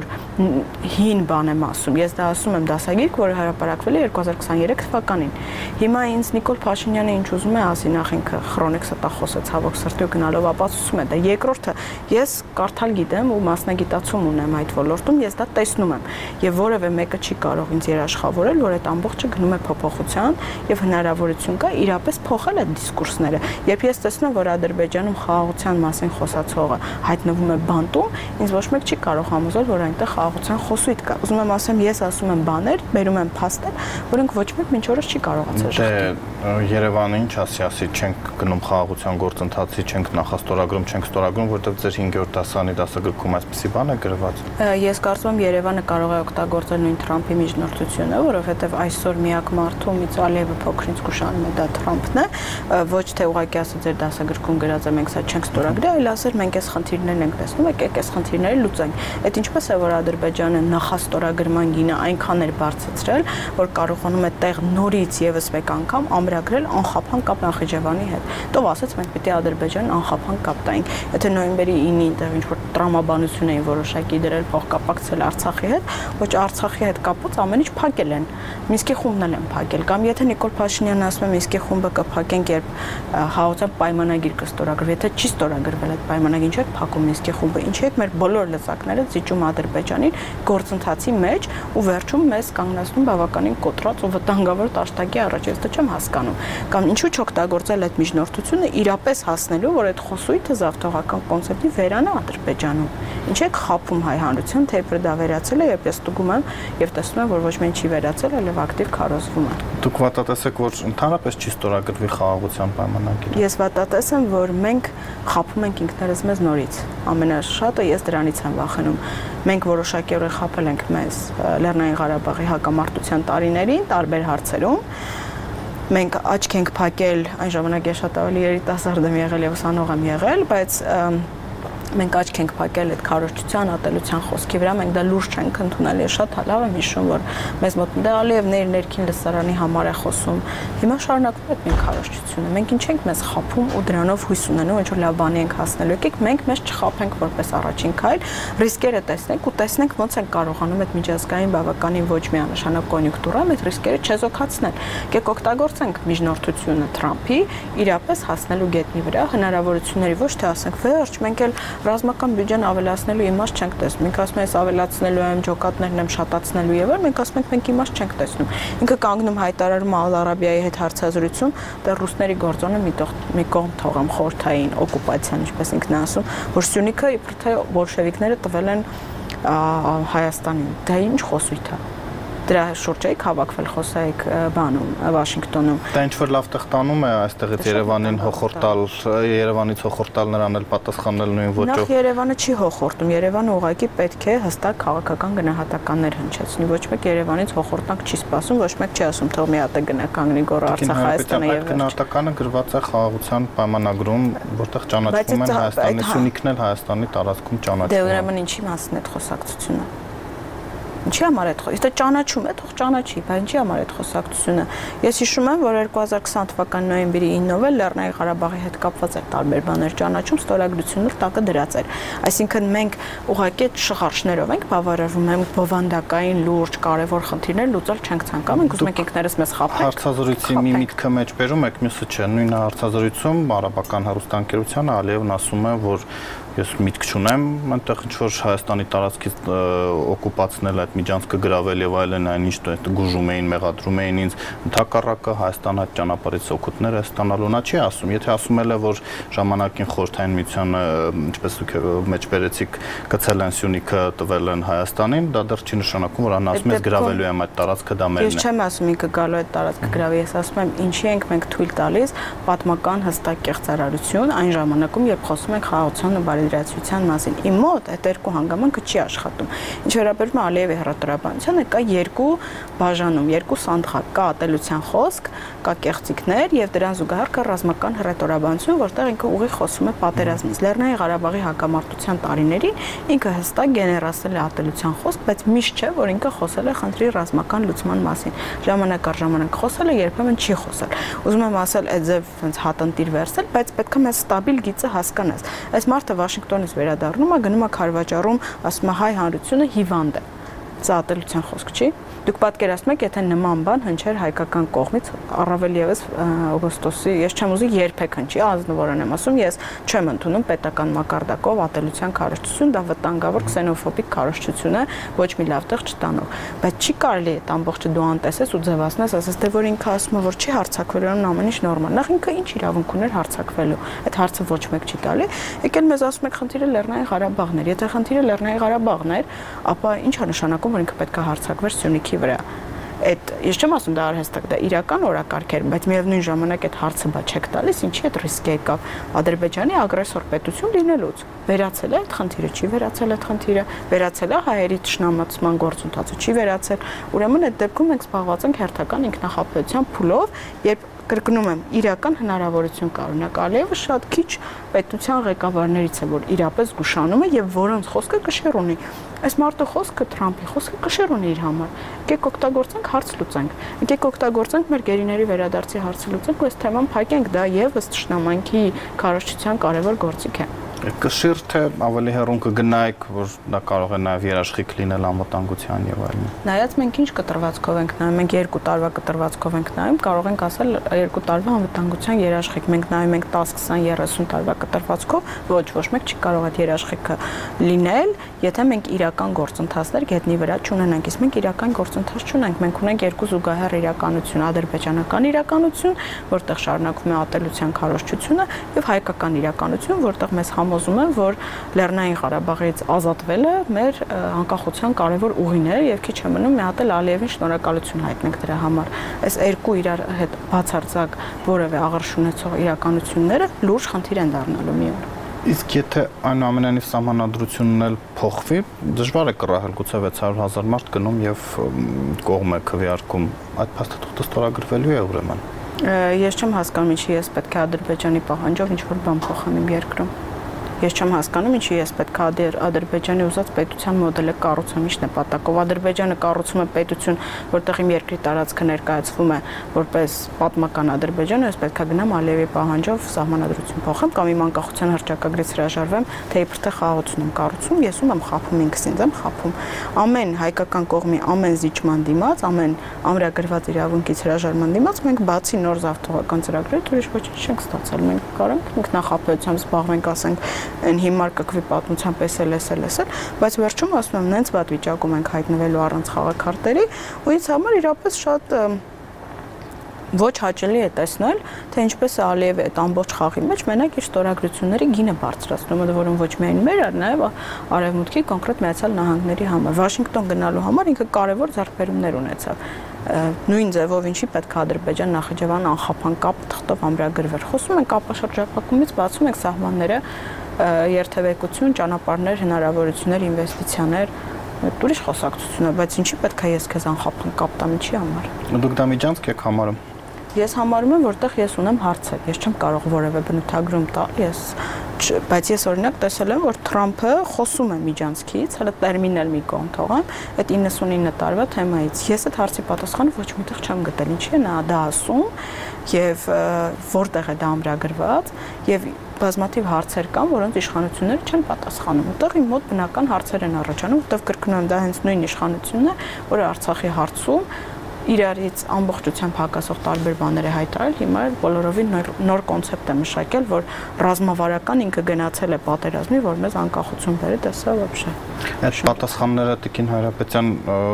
հին բան եմ ասում, ես դա ասում եմ դասագիրք, որը հրապարակվել է երկու հազար քսաներեք թվականին։ Հիմա ինձ Նիկոլ Փաշինյանը ինչ ուզում է ասի, նախ ինքը քրոնիկ ստախոս է, ցավոք սրտի գնալով ապացուցում է դա։ Երկրորդը, ես կարդալ գիտեմ ու մասնագիտացում ունեմ այդ ոլորտում, ես դա տեսնում եմ եւ որևէ մեկը չի կարող ինձ երաշխավորել, որ այդ ամբողջը գնում է փոփոխության եւ հնարավորություն կա իրապես փոխել այդ դիսկուրսները։ Երբ ես տեսնում եմ, որ Ադրբեջանում խաղաղության մասին խոսացողը հայտնվում է բանտում, ինձ ոչ մեկ չի կարող համոզել, որ այնտեղ խաղաղության խոսույթ կա։ Ուզում եմ ասեմ, ես ասում եմ բաներ, բերում եմ փաստեր, որոնք ոչ մեկ մինչ օրս չի կարողացել շղթել։ Երևանը ինչ ասի, ասի չենք գնում խաղաղության գործընթացի, չենք նախաստորագրում, չենք ստորագրում, որտեղ ձեր հինգերորդ դասարանի դասագրքում այսպիսի բան է գրված։ Ես կարծում եմ Երևանը կարող է օգտագործել նույն Թրամփի միջնորդությունը, որովհետև այսօր միակ մարդու ումից Ալիևը փոքրինչ կուշանում է դա Թրամփն է, ոչ թե ուղղակի ասել ձեր դասագրքում գրած է մենք սա չենք ստորագրի, այլ ասել մենք այս խնդիրներն ենք տեսնում, եկեք այս խնդիրները լուծենք։ Այդ ինչպես է, որ Ադրբեջանը նախաստորագրման գինը այնքան էր բարձրացրել, որ կարողանում է տեղ նորից եւս մեկ անգամ ամրագրել անխափան կապ Նախիջևանի հետ։ Տով ասեց մենք պիտի Ադրբեջանին անխափան կապ տայինք։ Եթե նոյեմբերի ինին այնտեղ ինչ որ տրամաբանություն էին որոշակի դրել փոխկապակցել Արցախի հետ, ոչ Արցախի հետ կապված ամեն ինչ փակել են։ Մինսկի խումբն էլ են փակել։ Կամ եթե Նիկոլ Փաշինյանն ասում է Մինսկի խումբը կփակենք, երբ խաղաղության պայմանագիր կստորագրվի, եթե չի ստորագրվի գրվել այդ պայմանագիրը, ինչ եք փակում Մինսկի խումբը, ինչ եք մեր բոլոր լծակները զիջում Ադրբեջանին գործընթացի մեջ ու վերջում մեզ կանգնեցնում բավականին կոտրած ու վտանգավոր տաշտակի առաջ, ես դա չեմ հասկանում։ Կամ ինչու չօգտագործել այդ միջնորդությունը իրապես հասնելու, որ այդ խոսույթը զավթողական կոնցեպտի վերանա Ադրբեջանում։ Ինչ եք խափում հայ հանրության, թե իբր դա վերացել է, երբ ես ստուգում եմ եւ տեսնում եմ, որ ոչ միայն չի վերացել, այլև ակտիվ քարոզվում է։ Դուք վատատես եք, որ ընդհանրապես չի ստորագրվի խաղաղության պայմանագիրը։ Ես վատատես եմ, որ մենք խափում ենք ինքներս մեզ նորից։ Ամենաշատը ես դրանից եմ վախենում։ Մենք որոշակիորեն խափել ենք մեզ Լեռնային Ղարաբաղի հակամարտության տարիներին, տարբեր հարցերում։ Մենք աչք ենք փակել, այն ժամանակ ես շատ ավելի երիտասարդ եմ եղել եւ ուսանող եմ եղել, բայց մենք աչք ենք փակել այդ քարոզչության, ատելության խոսքի վրա, մենք դա լուրջ չենք ընդունել։ Ես շատ լավ եմ հիշում, որ մեզ մոտ դա Ալիևների ներքին լսարանի համար է խոսում։ Հիմա շարունակվում է այդ քարոզչությունը։ Մենք ինչ ենք մեզ խափում ու դրանով հույս ունենում, ինչ որ լավ բանի ենք հասնելու։ Եկեք մենք մեզ չխափենք որպես առաջին քայլ, ռիսկերը տեսնենք ու տեսնենք ոնց են կարողանում այդ միջազգային բավականին ոչ միանշանակ կոնյունկտուրայում այդ ռիսկերը չեզոքացնել։ Եկեք օգտագործենք միջնորդությունը Թրամփի իրապես հասնելու գետնի վրա հնարավորությունների, ոչ թե ասենք վերջ, մենք էլ ռազմական բյուջեն ավելացնելու իմաստ չենք տեսնում։ Մենք ասում ենք, ես ավելացնելու եմ, ջոկատներն եմ շատացնելու եւ այլ, մենք ասում ենք, մենք իմաստ չենք տեսնում։ Ինքը կանգնում հայտարարում Ալ-Արաբիայի հետ հարցազրույցում, դեռ ռուսների գործոնը մի մի կողմ թողամ խորթային օկուպացիան, ինչպես ինքն է ասում, որ Սյունիքը իբր թե բոլշևիկները տվել են Հայաստանին։ Դա ինչ խոսույթ է։ Դրա շուրջ եք հավաքվել, խոսայիք բանում Վաշինգտոնում։ Դա ինչ որ լավ տխտանում է այստեղից Երևանին հոխորտալ, Երևանից հոխորտալ նրան էլ պատասխանել նույն ոճով։ Նախ Երևանը չի հոխորտում, Երևանը ուղղակի պետք է հստակ քաղաքական գնահատականներ հնչեցնի։ Ոչ մեկ Երևանից հոխորտանք չի սպասում, ոչ մեկ չի ասում թող մի հատ գնա կանգնի գոռ Արցախ Հայաստանը եւ գնահատականը գրված է խաղաղության պայմանագրում, որտեղ ճանաչվում են Հայաստանի Սյունիքն էլ Հայաստանի տարածքում ճանաչվում։ Դե ուրեմն ինչի մասն է այդ խոսակցությունը։ Ինչի համար այդ խոսքը, եթե ճանաչում է, թող ճանաչի, բայց ինչի համար այդ խոսակցությունը։ Ես հիշում եմ, որ երկու հազար քսան թվականի նոյեմբերի ինը Լեռնային Ղարաբաղի հետ կապված էր տարբեր բաներ ճանաչում, ստորագրություններ տակը դրած էր։ Այսինքն մենք ուղղակի այդ շղարշներով ենք բավարարվում, մենք բովանդակային լուրջ կարևոր խնդիրներ լուծել չենք ցանկանում, մենք ուզում ենք ինքներս մեզ խափենք։ Հարցազրույցի մի միտքը մեջ բերում եք, մյուսը չէ։ Նույն հարցազրույցում արաբական հեռուստաընկերությանը Ալիևն ասում է, որ ես միտք չունեմ, այնտեղ ինչ որ Հայաստանի տարածքից օկուպացնել այդ միջանցքը գրավել եւ այլն, այնինչ գուժում էին, մեղադրում էին ինձ, ընդհակառակը Հայաստանը այդ ճանապարհից օգուտներ է ստանալու, նա չի ասում, եթե ասում էլ է, որ ժամանակին Խորհրդային Միությանը, ինչպես դուք մեջ բերեցիք, գցել են Սյունիքը, տվել են Հայաստանին, դա դեռ չի նշանակում, որ նա ասում է գրավելու եմ այդ տարածքը, դա մերն է։ Ես չեմ ասում ինքը գալու այդ տարածքը գրավի, ես ասում եմ, ինչի ենք մենք թույլ տալիս պատմական հստակ կեղծարարություն այն ժամանակում, երբ խոսում ենք խաղաղության ու բարեդրացության մասին։ Իմ մոտ այդ երկու հանգամանքը չի աշխատում։ Ինչ վերաբերում է Ալիևի հրատարակությանը, կա երկու բաժանում, երկու սանդղակ, կա ատելության խոսք, կա կեղծիքներ եւ դրան զուգահեռ կա ռազմական հրատարակություն, որտեղ ինքը ուղիղ խոսում է պատերազմից։ Լեռնային Ղարաբաղի հակամարտության տարիներին ինքը հստակ գեներացել է ատելության խոսք, բայց միշտ չէ, որ ինքը խոսել է խնդրի ռազմական լուծման մասին։ Ժամանակ առ ժամանակ խոսել է, երբեմն չի խոսել։ Ուզում եմ ասել, այդ ձև ոնց հատնտիր վերսել, բայց պետք է մեզ ստաբիլ գիծը հասկանաս։ Այս մարդը Վաշինգտոնից վերադառնում է, գնում է քարվաճառում, ասում է հայ հանրությունը հիվանդ է։ Սա ատելության խոսք չի։ Դուք պատկերացնում եք, եթե նման բան հնչեր հայկական կողմից, առավել եւս օգոստոսի, ես չեմ ուզի երբեք հնչի, ազնվորեն եմ ասում, ես չեմ ընդունում պետական մակարդակով ատելության քարոզչություն, դա վտանգավոր քսենոֆոբիկ քարոզչություն է, ոչ մի լավ տեղ չտանող, բայց չի կարելի այդ ամբողջը դու անտեսես ու ձևացնես, ասես թե որ ինքը ասում է, որ չի հարձակվելու, ամեն ինչ նորմալ։ Նախ ինքը ինչ իրավունք ուներ հարձակվելու։ Այդ հարցը ոչ մեկ չի տալի։ Եկել մեզ ասում եք խնդիրը Լեռնային Ղարաբաղն էր։ Եթե խնդիրը Լեռնային Ղարաբաղն էր, ապա ինչ է նշանակում, որ ինքը պետք է հարձակվեր Սյունիքի վրա։ Այդ ես չեմ ասում դա արհեստակ, դա իրական օրակարգ էր, բայց միևնույն ժամանակ այդ հարցը բա չեք տալիս, ինչի այդ ռիսկը եկավ Ադրբեջանի ագրեսոր պետություն լինելուց։ Վերացել է այդ խնդիրը, չի վերացել այդ խնդիրը, վերացել է հայերի ճշնամացման գործընթացը, չի վերացել։ Ուրեմն այդ դեպքում մենք զբաղված ենք հերթական ինքնախապեյության փուլով, երբ կրկնում եմ, իրական հնարավորություն կա, օրինակ Ալիևը շատ քիչ պետության ղեկավարներից է, որ իրապես զգուշանում է եւ որոնց խոսքը կշիռ ունի։ Այս մարդու խոսքը Թրամփի խոսքը կշիռ ունի իր համար։ Եկեք օգտագործենք, հարց լուծենք։ Եկեք օգտագործենք մեր գերիների վերադարձի հարցը լուծենք, ու այս թեման փակենք, դա եւս ճշնամանքի քարոզչության կարևոր գործիք է։ Կշիռ թե ավելի հեռուն կգնայիք, որ դա կարող է նաև երաշխիք լինել անվտանգության եւ այլն։ Նայած մենք ինչ կտրվածքով ենք նայում, մենք երկու տարվա կտրվածքով ենք նայում, կարող ենք ասել երկու տարվա անվտանգության երաշխիք։ Մենք նայում ենք տասը, քսան, երեսուն տարվա կտրվածքով, ոչ, ոչ մեկ չի կարող այդ երաշխիքը լինել, եթե մենք իրական գործընթացներ գետնի վրա չունենանք։ Իսկ մենք իրական գործընթաց չունենք, մենք ունենք երկու զուգահեռ իրականություն, ադրբեջանական իրականություն, որտեղ շարունակվում է ատելության քարոզչությունը, եւ հայկական իրականություն, որտեղ մեզ համոզում են, որ Լեռնային Ղարաբաղից ազատվելը մեր անկախության կարևոր ուղին է եւ քիչ է մնում մի հատ էլ Ալիևին շնորհակալություն հայտնենք դրա համար։ Այս երկու իրար հետ բացարձակ որևէ աղերս ունեցող իրականությունները լուրջ խնդիր են դառնալու մի օր։ Իսկ եթե այնուամենայնիվ սահմանադրությունն էլ փոխվի, դժվար է կռահել, գուցե վեց հարյուր հազար մարդ գնում եւ կողմ է քվեարկում, այդ փաստաթուղթը ստորագրվելու է ուրեմն։ Ես չեմ հասկանում, ինչի ես պետք է Ադրբեջանի պահանջով ինչ-որ բան փոխեմ իմ երկրում։ Ես չեմ հասկանում, ինչի ես պետք է Ադրբեջանի ուզած պետության մոդելը կառուցեմ, ինչ նպատակով։ Ադրբեջանը կառուցում է պետություն, որտեղ իմ երկրի տարածքը ներկայացվում է որպես պատմական Ադրբեջան, ես պետք է գնամ Ալիևի պահանջով սահմանադրություն փոխեմ կամ իմ անկախության հռչակագրից հրաժարվեմ, թե իբր թե խաղաղություն եմ կառուցում, ես ում եմ խափում, ինքս ինձ եմ խափում։ Ամեն հայկական կողմի ամեն զիջման դիմաց, ամեն ամրագրված իրավունքից հրաժարման դիմաց մենք բացի նոր զավթողական ծրագրերից ուրիշ ոչինչ չենք ստացել։ Մենք կարող ենք ինքնախապեյությամբ զբաղվենք, ասենք այն հիմար կկվի պատմության պես էլ էսել էսել, բայց վերջում ասում եմ, նենց վատ վիճակում ենք հայտնվելու առանց խաղաքարտերի, ու ինձ համար իրապես շատ ոչ հաճելի է տեսնել, թե ինչպես է Ալիևը այդ ամբողջ խաղի մեջ մենակ իր ստորագրությունների գինը բարձրացնում, որոնք ոչ միայն մեր, այլ նաև Արևմուտքի կոնկրետ Միացյալ Նահանգների համար։ Վաշինգտոն գնալու համար ինքը կարևոր ձեռքբերումներ ունեցավ։ Նույն ձևով ինչի պետք է Ադրբեջան Նախիջևան անխափան կապ թղթով ամրագրվեր։ Խոսում ենք ապաշրջապակումից, բացում ենք սահմանները, երթևեկություն, ճանապարհներ, հնարավորություններ, ինվեստիցիաներ, ուրիշ խոսակցություն է, բայց ինչի պետք է ես քեզ անխափան կապ տամ, ինչի համար։ Դուք դա միջանցք եք համարում։ Ես համարում եմ, որտեղ ես ունեմ հարցեր, ես չեմ կարող որևէ բնութագրում տալ, ես բայց ես օրինակ տեսել եմ, որ Թրամփը խոսում է միջանցքից, հələ տերմինել մի կողմ թողեմ, այդ իննսունինը տարվա թեմայից։ Ես այդ հարցի պատասխանը ոչ միտեղ չեմ գտել, ինչի է նա դա ասում եւ որտեղ է դա ամրագրված եւ բազմաթիվ հարցեր կան, որոնց իշխանությունները չեն պատասխանում։ Որտեղ իմ մոտ բնական հարցեր են առաջանում, որտեղ կրկնում եմ, դա հենց նույն իշխանությունն է, որը Արցախի հարցում իրարից ամբողջությամբ հակասող տարբեր բաներ է հայտարարել, հիմա էլ բոլորովին նոր, նոր կոնցեպտ է մշակել, որ ռազմավարական ինքը գնացել է պատերազմի, որ մեզ անկախություն բերի, դեսա вообще։ Այդ պատասխանները Տիկին Հայրապետյան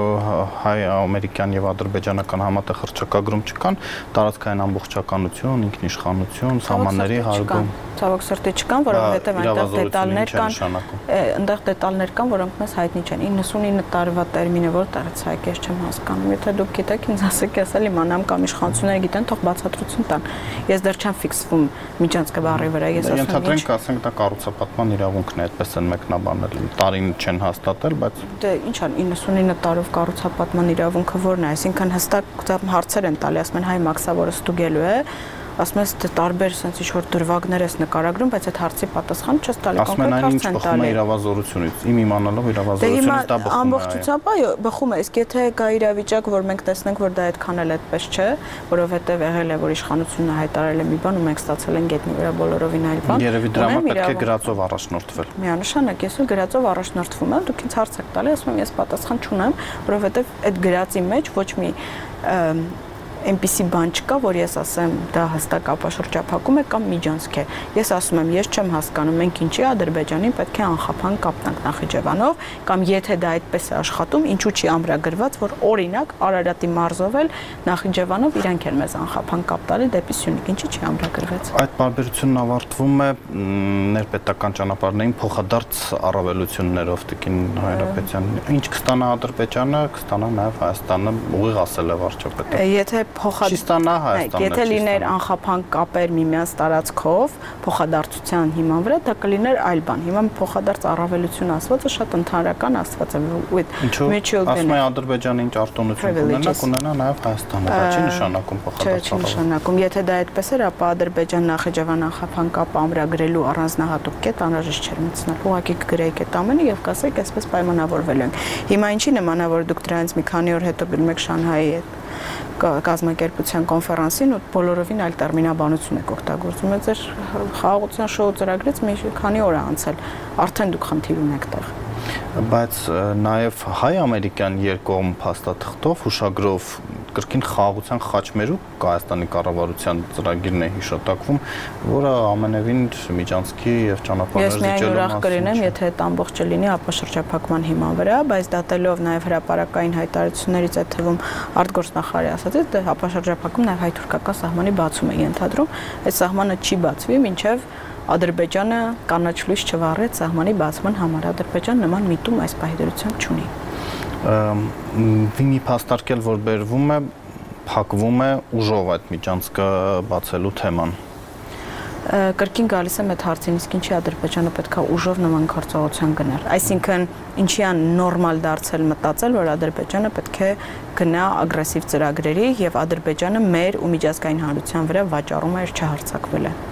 հայ-ամերիկյան եւ ադրբեջանական համատեղ հռչակագրում չկան, տարածքային ամբողջականություն, ինքնիշխանություն, սահմանների հարգում։ Ցավոք սրտի չկան, որովհետեւ այնտեղ դետալներ կան, այնտեղ դետալներ կան, որոնք մեզ հայտնի չեն։ իննսունինը տարվա տերմինը որտեղից է, ես չեմ հասկանում։ Եթե դուք գիտեք, ինձ ասեք, ես էլ իմանամ կամ իշխանությունները գիտեն, թող բացատրություն տան։ Ես դեռ չեմ ֆիքսվում միջանցքը բառի վրա, ես ասում եմ։ Ենթադրենք, ասենք դա կառուցապատման իրավունքն է, այդպես են մեկնաբանել։ Տարին չեն հաստատել, բայց դե ինչ ան իննսունինը տարով կառուցապատման իրավունքը ո՞րն է, այսինքն հստակ հարցեր են տալի, ասում են հայ մաքսավորը ստուգելու է, ասում ես դե տարբեր sense ինչ-որ դրվագներ ես նկարագրում, բայց այդ հարցի պատասխանը չես տալի, կոնկրետ հարց են տալի։ Ասում են այն ինչ բխում է իրավազորությունից, իմ իմանալով իրավազորությունից դա բխում է։ Ամբողջությամբ այո, բխում է, իսկ եթե կա իրավիճակ, որ մենք տեսնենք, որ դա այդքան էլ այդպես չէ, որովհետև եղել է, որ իշխանությունը հայտարարել է մի բան ու մենք ստացել ենք գետնի վրա բոլորովին այլ բան։ Երևի դրա համար պետք է գրածով առաջնորդվել։ Միանշանակ, ես էլ գրածով առաջնորդվում եմ, դուք ինձ հարց եք տալի, ասում եմ, ես պատասխան չունեմ, որովհետև այդ գրածի մեջ ոչ մի այնպիսի բան չկա, որ ես ասեմ դա հստակ ապաշրջափակում է կամ միջանցք է։ Ես ասում եմ, ես չեմ հասկանում, մենք ինչի Ադրբեջանին պետք է անխափան կապ տանք Նախիջևանով, կամ եթե դա այդպես է աշխատում, ինչու չի ամրագրված, որ օրինակ Արարատի մարզով էլ Նախիջևանով իրանք են մեզ անխափան կապ տալի դեպի Սյունիք, ինչի չի ամրագրված։ Այդ բարբերությունն ավարտվում է ներպետական ճանապարհներին փոխադարձ առավելություններով, Տիկին Հայրապետյան։ Ինչ կստանա Ադրբեջանը, կստանա նաև Հայաստանը, ուղիղ ասել է վարչապետը։ Եթե փոխադարձ եթե լիներ անխափան կապեր միմյանց տարածքով փոխադարձության հիման վրա, դա կլիներ այլ բան։ Հիմա փոխադարձ առավելություն ասվածը շատ ընդհանրական ասված է with mutual benefit։ Ասում է Ադրբեջանը ինչ արտոնություն ունենա, կունենա նաև Հայաստանը, դա չի նշանակում փոխադարձ։ Չի նշանակում, եթե դա այդպես էր, ապա Ադրբեջան-Նախիջևան անխափան կապ ամրագրելու առանձնահատուկ կետ անհրաժեշտ չէր մտցնել։ Ուղղակի կգրեիք այդ ամենը եւ կասեք, այսպես պայմանավորվելու ենք։ Հիմա ինչի նմանա, որ դուք դրանից մի քանի օր հետո գնում եք Շանհայի հետ կազմակերպության կոնֆերանսին ու բոլորովին այլ տերմինաբանություն եք օգտագործում։ Ձեր խաղաղության շոու ծրագրից մի քանի օր է անցել, արդեն դուք խնդիր ունեք տեղ։ Բայց նաև հայ-ամերիկյան երկկողմ փաստաթղթով հուշագրով կրկին խաղաղության խաչմերուկ Հայաստանի կառավարության ծրագիրն է հիշատակվում, որը ամենևին միջանցքի եւ ճանապարհներ զիջելու մասին։ Ես միայն ուրախ կլինեմ, եթե այդ ամբողջը լինի ապաշրջափակման հիման վրա, բայց դատելով նաև հրապարակային հայտարարություններից այդ թվում արտգործնախարարի ասածից, դե ապաշրջափակում նաև հայ-թուրքական սահմանի բացում է ենթադրում, այդ սահմանը չի բացվի մինչև Ադրբեջանը կանաչ լույս չվառեց սահմանի բացման համար։ Ադրբեջանը նման միտում այս պահի չունի։ Մի փաստարկել, որ բերվում է, փակվում է ուժով այդ միջանցքը բացելու թեման։ Կրկին գալիս եմ այդ հարցին, իսկ ինչի Ադրբեջանը պետք է ուժով նման գործողության գնալ։ Այսինքն ինչի է նորմալ դարձել մտածել, որ Ադրբեջանը պետք է գնա ագրեսիվ ծրագրերի եւ Ադրբեջանը մեր ու միջազգային հանրության վրա վաճառում է չհարցակվել է։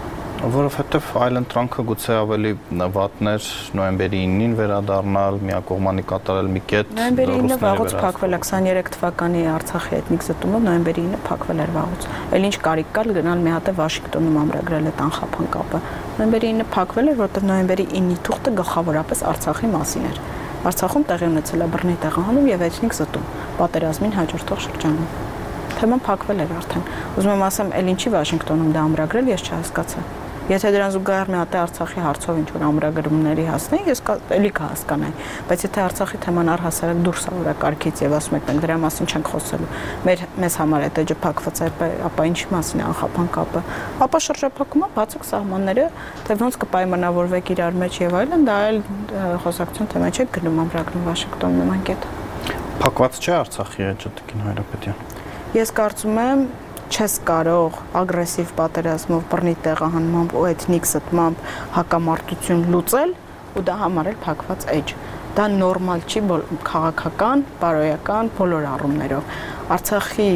Որովհետև այլընտրանքը գուցե ավելի վատներ նոյեմբերի ինին վերադառնալ, միակողմանի կատարել մի կետ։ Նոյեմբերի ինը վաղուց փակվել է, քսաներեք թվականի Արցախի էթնիկ զտումով նոյեմբերի ինը փակվել էր վաղուց։ Էլ ինչ կարիք կար գնալ մի հատ է Վաշինգտոնում ամրագրել այդ անխափան կապը։ Նոյեմբերի ինը փակվել էր, որովհետև նոյեմբերի ինի թուղթը գլխավորապես Արցախի մասին էր։ Արցախում տեղի ունեցել է բռնի տեղահանում եւ էթնիկ զտում, պատերազմին հաջորդող շրջանում։ Թեման փակվել էր արդեն։ Ուզում եմ ասեմ, էլ ինչի Վաշինգտոնում դա ամրագրել, ես չհասկացա։ Եթե դրան զուգահեռ մի հատ Արցախի հարցով ինչ-որ ամրագրումների հասնեի, ես էլի կհասկանայի, բայց եթե Արցախի թեման առհասարակ դուրս է օրակարգից եւ ասում եք, մենք դրա մասին չենք խոսելու, մեր մեզ համար այդ էջը փակված է, ապա ինչի մասին է անխափան կապը, ապա շրջափակումը բացեք սահմանները, թե ոնց կպայմանավորվեք իրար մեջ եւ այլն, դա այլ խոսակցություն թեմա չէ, գնում ամրագրում Վաշինգտոնում նման կետ։ Փակված չէ Արցախի էջը, Տիկին Հայրապետյան։ Ես կարծում եմ չես կարող ագրեսիվ պատերազմով բռնի տեղահանմամբ ու էթնիկ զտմամբ հակամարտություն լուծել ու դա համարել փակված էջ։ Դա նորմալ չի քաղաքական, բարոյական բոլոր առումներով։ Արցախի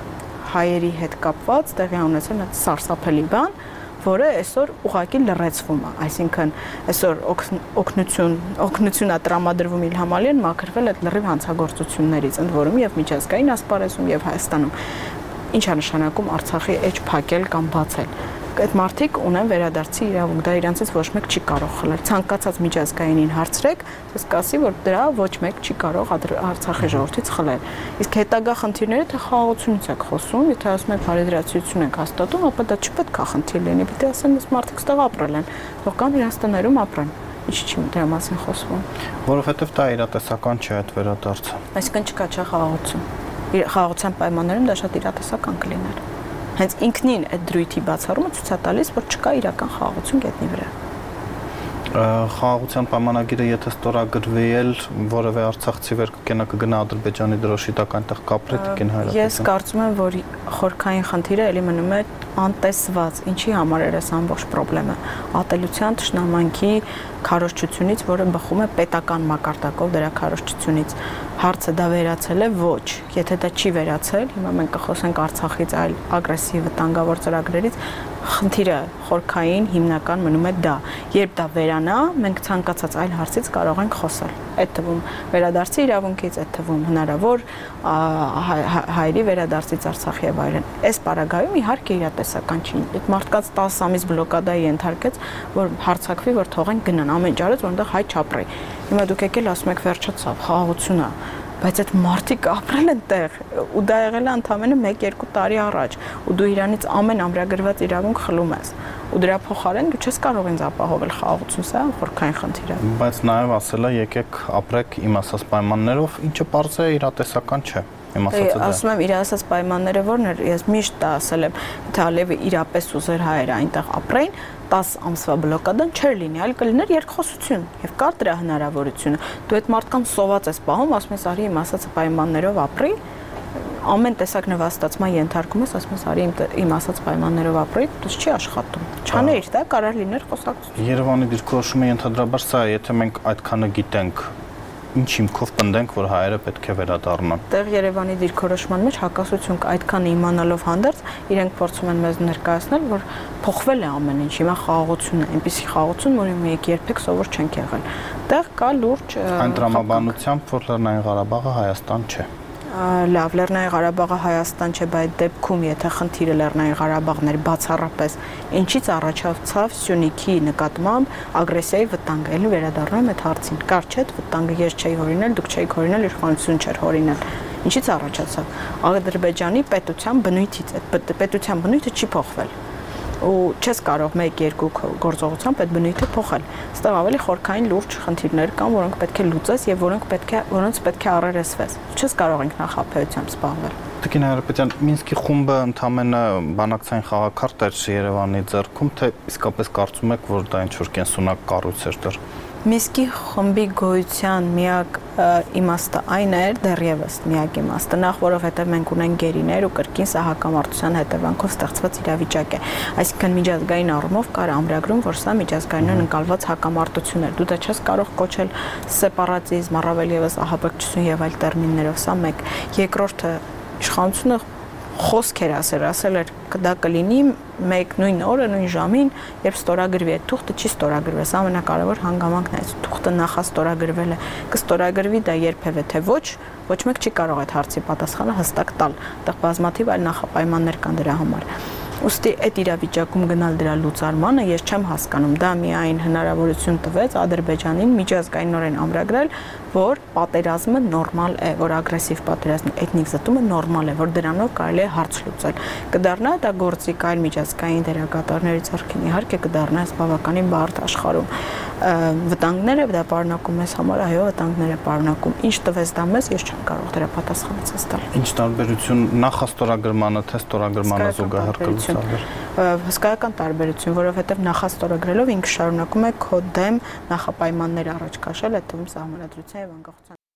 հայերի հետ կապված տեղի ունեցել այդ սարսափելի բան, որը այսօր ուղղակի լրացվում է, այսինքն այսօր օգնություն օգնություն է տրամադրվում Իլհամ Ալիին մաքրվել այդ լրիվ հանցագործություններից, ընդ որում եւ միջազգային ասպարեզում եւ Հայաստանում։ Ինչ է նշանակում Արցախի էջ փակել կամ բացել։ Այդ մարդիկ ունեն վերադարձի իրավունք, դա իրանցից ոչ մեկ չի կարող խլել։ Ցանկացած միջազգայինին հարցրեք, ես կասի, որ դրա ոչ մեկ չի կարող Արցախի ժողովրդից խլել։ Իսկ հետագա խնդիրները թե խաղաղությունից եք խոսում, եթե ասում եք բարեդրացիություն եք հաստատում, ապա դա չպետք է խնդիր լինի, պիտի ասեն, այս մարդիկ ստեղ ապրել են, թող կան իրենց տներում ապրեն։ Ինչ չի դրա մասին խոսվում։ Որովհետև դա իրատեսական չէ այդ վերադարձը։ Այսինքն չկա չէ խաղաղություն։ Խաղաղության պայմաններում դա շատ իրատեսական կլիներ։ Հենց ինքնին այդ դրույթի բացառումը ցույց է տալիս, որ չկա իրական խաղաղություն գետնի վրա։ Խաղաղության պայմանագիրը եթե ստորագրվի էլ որևէ արցախցի վեր կգնա կգնա Ադրբեջանի դրոշի տակ այնտեղ կապրի Տիկին Հայրապետյան։ Ես կարծում եմ, որ խորքային խնդիրը էլի մնում է անտեսված, ինչի համար էր այս ամբողջ խնդրը։ Ատելության, թշնամանքի, քարոզչությունից, որը բխում է պետական մակարդակով դրա քարոզչությունից։ Հարցը դա վերացել է ոչ, եթե դա չի վերացել, հիմա մենք կխոսենք Արցախից այլ ագրեսիվ վտանգավոր ծրագրերից, խնդիրը խորքային հիմնական մնում է դա։ Երբ դա վերանա, մենք ցանկացած այլ հարցից կարող ենք խոսել։ Այդ թվում վերադարձի իրավունքից, այդ թվում հնարավոր հայերի վերադարձից Արցախ եւ այլն։ Այս պարագայում իհարկե իրատեսական չի։ Այդ մարդկանց տասը ամիս բլոկադայի ենթարկեց, որ հարցակվի, որ թողեն գնան, ամեն ճարեց, որ այնտեղ հայ չապրի։ Հիմա դուք եկել ասում եք վերջացավ, խաղաղություն է, բայց այդ մարդիկ ապրել են տեղ ու դա եղել է ընդամենը մեկ-երկու տարի առաջ ու դու իրանից ամեն ամրագրված իրավունք խլում ես ու դրա փոխարեն դու չես կարող ինձ ապահովել խաղաղություն, սա խորքային խնդիր է։ Բայց նաև ասել է եկեք ապրեք իմ ասած պայմաններով, ինչը պարզ է իրատեսական չէ։ Իմ ասածը դա։ Ասում եմ իր ասած պայմանները որն էր, ես միշտ դա ասել եմ, թե Ալիևը իրապես ուզեր հայերը այնտեղ ապրեին, տասը ամսվա բլոկադան չէր լինի, այլ կլիներ երկխոսություն եւ կար դրա հնարավորությունը։ Դու այդ մարդկանց սոված ես պահում, ասում ես արի իմ ասած պայմաններով ապրի, ամեն տեսակ նվաստացման ենթարկում ես, ասում ես արի իմ իմ ասած պայմաններով ապրի, դա չի աշխատում։ Չաներ, դա կարող լիներ խոսակցություն։ Երևանի դիրքորոշումը ենթադրաբար սա է, եթե մենք այդքանը գիտենք, ինչ հիմքով պնդենք, որ հայերը պետք է վերադառնան։ Տեղ Երևանի դիրքորոշման մեջ հակասություն կա, այդքան իմանալով հանդերձ իրենք փորձում են մեզ ներկայացնել, որ փոխվել է ամեն ինչ, հիմա խաղաղություն է, այնպիսի խաղաղություն, որի մենք երբեք սովոր չենք եղել։ Տեղ կա լուրջ այն տրամաբանությամբ, որ Լեռնային Ղարաբաղը Հայաստան չէ։ Լավ, Լեռնային Ղարաբաղը Հայաստան չէ, բայց դեպքում եթե խնդիրը Լեռնային Ղարաբաղն էր բացառապես, ինչից առաջացավ Սյունիքի նկատմամբ ագրեսիայի վտանգը, ելի վերադառնում եմ այդ հարցին։ Կար չէ՞ վտանգը, ես չէի հորինել, դուք չէիք հորինել, իշխանություն չէր հորինել։ Ինչից առաջացավ։ Ադրբեջանի պետության բնույթից, այդ պետության բնույթը չի փոխվել։ Ու չես կարող մեկ-երկու գործողությամբ այդ բնույթը փոխել։ Այստեղ ավելի խորքային լուրջ խնդիրներ կան, որոնք պետք է լուծես եւ որոնք պետք է որոնց պետք է առերեսվես։ Չես կարող ինքնախապեյությամբ զբաղվել։ Տիկին Հայրապետյան, Մինսկի խումբը ընդամենը բանակցային խաղակարդ էր Երևանի ձեռքում, թե իսկապես կարծում եք, որ դա ինչ-որ կենսունակ կառույց էր դեռ։ Մինսկի խմբի գոյության միակ իմաստը այն էր, դեռևս միակ իմաստը, նախ որովհետև մենք ունենք գերիներ ու կրկին սա հակամարտության հետևանքով ստեղծված իրավիճակ է։ Այսինքն միջազգային առումով կար ամրագրում, որ սա միջազգայինորեն ընկալված հակամարտություն էր։ Դու դա չես կարող կոչել սեպարատիզմ, առավել ևս ահաբեկչություն եւ այլ տերմիններով, սա մեկ։ Երկրորդը իշխանությունը խոսք էր ասել, ասել էր դա կլինի մեկ նույն օրը, նույն ժամին, երբ ստորագրվի այդ թուղթը, չի ստորագրվել, սա ամենակարևոր հանգամանքն է, այս թուղթը նախաստորագրվել է, կստորագրվի դա երբևէ թե ոչ, ոչ մեկ չի կարող այդ հարցի պատասխանը հստակ տալ, այդտեղ բազմաթիվ այլ նախապայմաններ կան դրա համար։ Ուստի այդ իրավիճակում գնալ դրա լուծարմանը ես չեմ հասկանում, դա միայն հնարավորություն տվեց Ադրբեջանին միջազգայինորեն ամրագրել, որ պատերազմը նորմալ է, որ ագրեսիվ պատերազմը, էթնիկ զտումը նորմալ է, որ դրանով կարելի է հարց լուծել։ Կդառնա դա գործիք այլ միջազգային դերակատարների ձեռքին, իհարկե կդառնա այս բավականին բարդ աշխարհում։ Վտանգները դա պարունակում ես համար, այո, վտանգները պարունակում։ Ինչ տվեց դա մեզ, ես չեմ կարող դրա պատասխանը ցած տալ։ Ինչ տարբերություն նախաստորագրմանը, թե ստորագրմանը զուգահեռ կլուծվի։ Հսկայական տարբերություն, որովհետև նախաստորագրելով ինքը շարունակում է քո դեմ նախապայմաններ առաջ քաշել, այդ թվում սահմանադրության եւ անկախության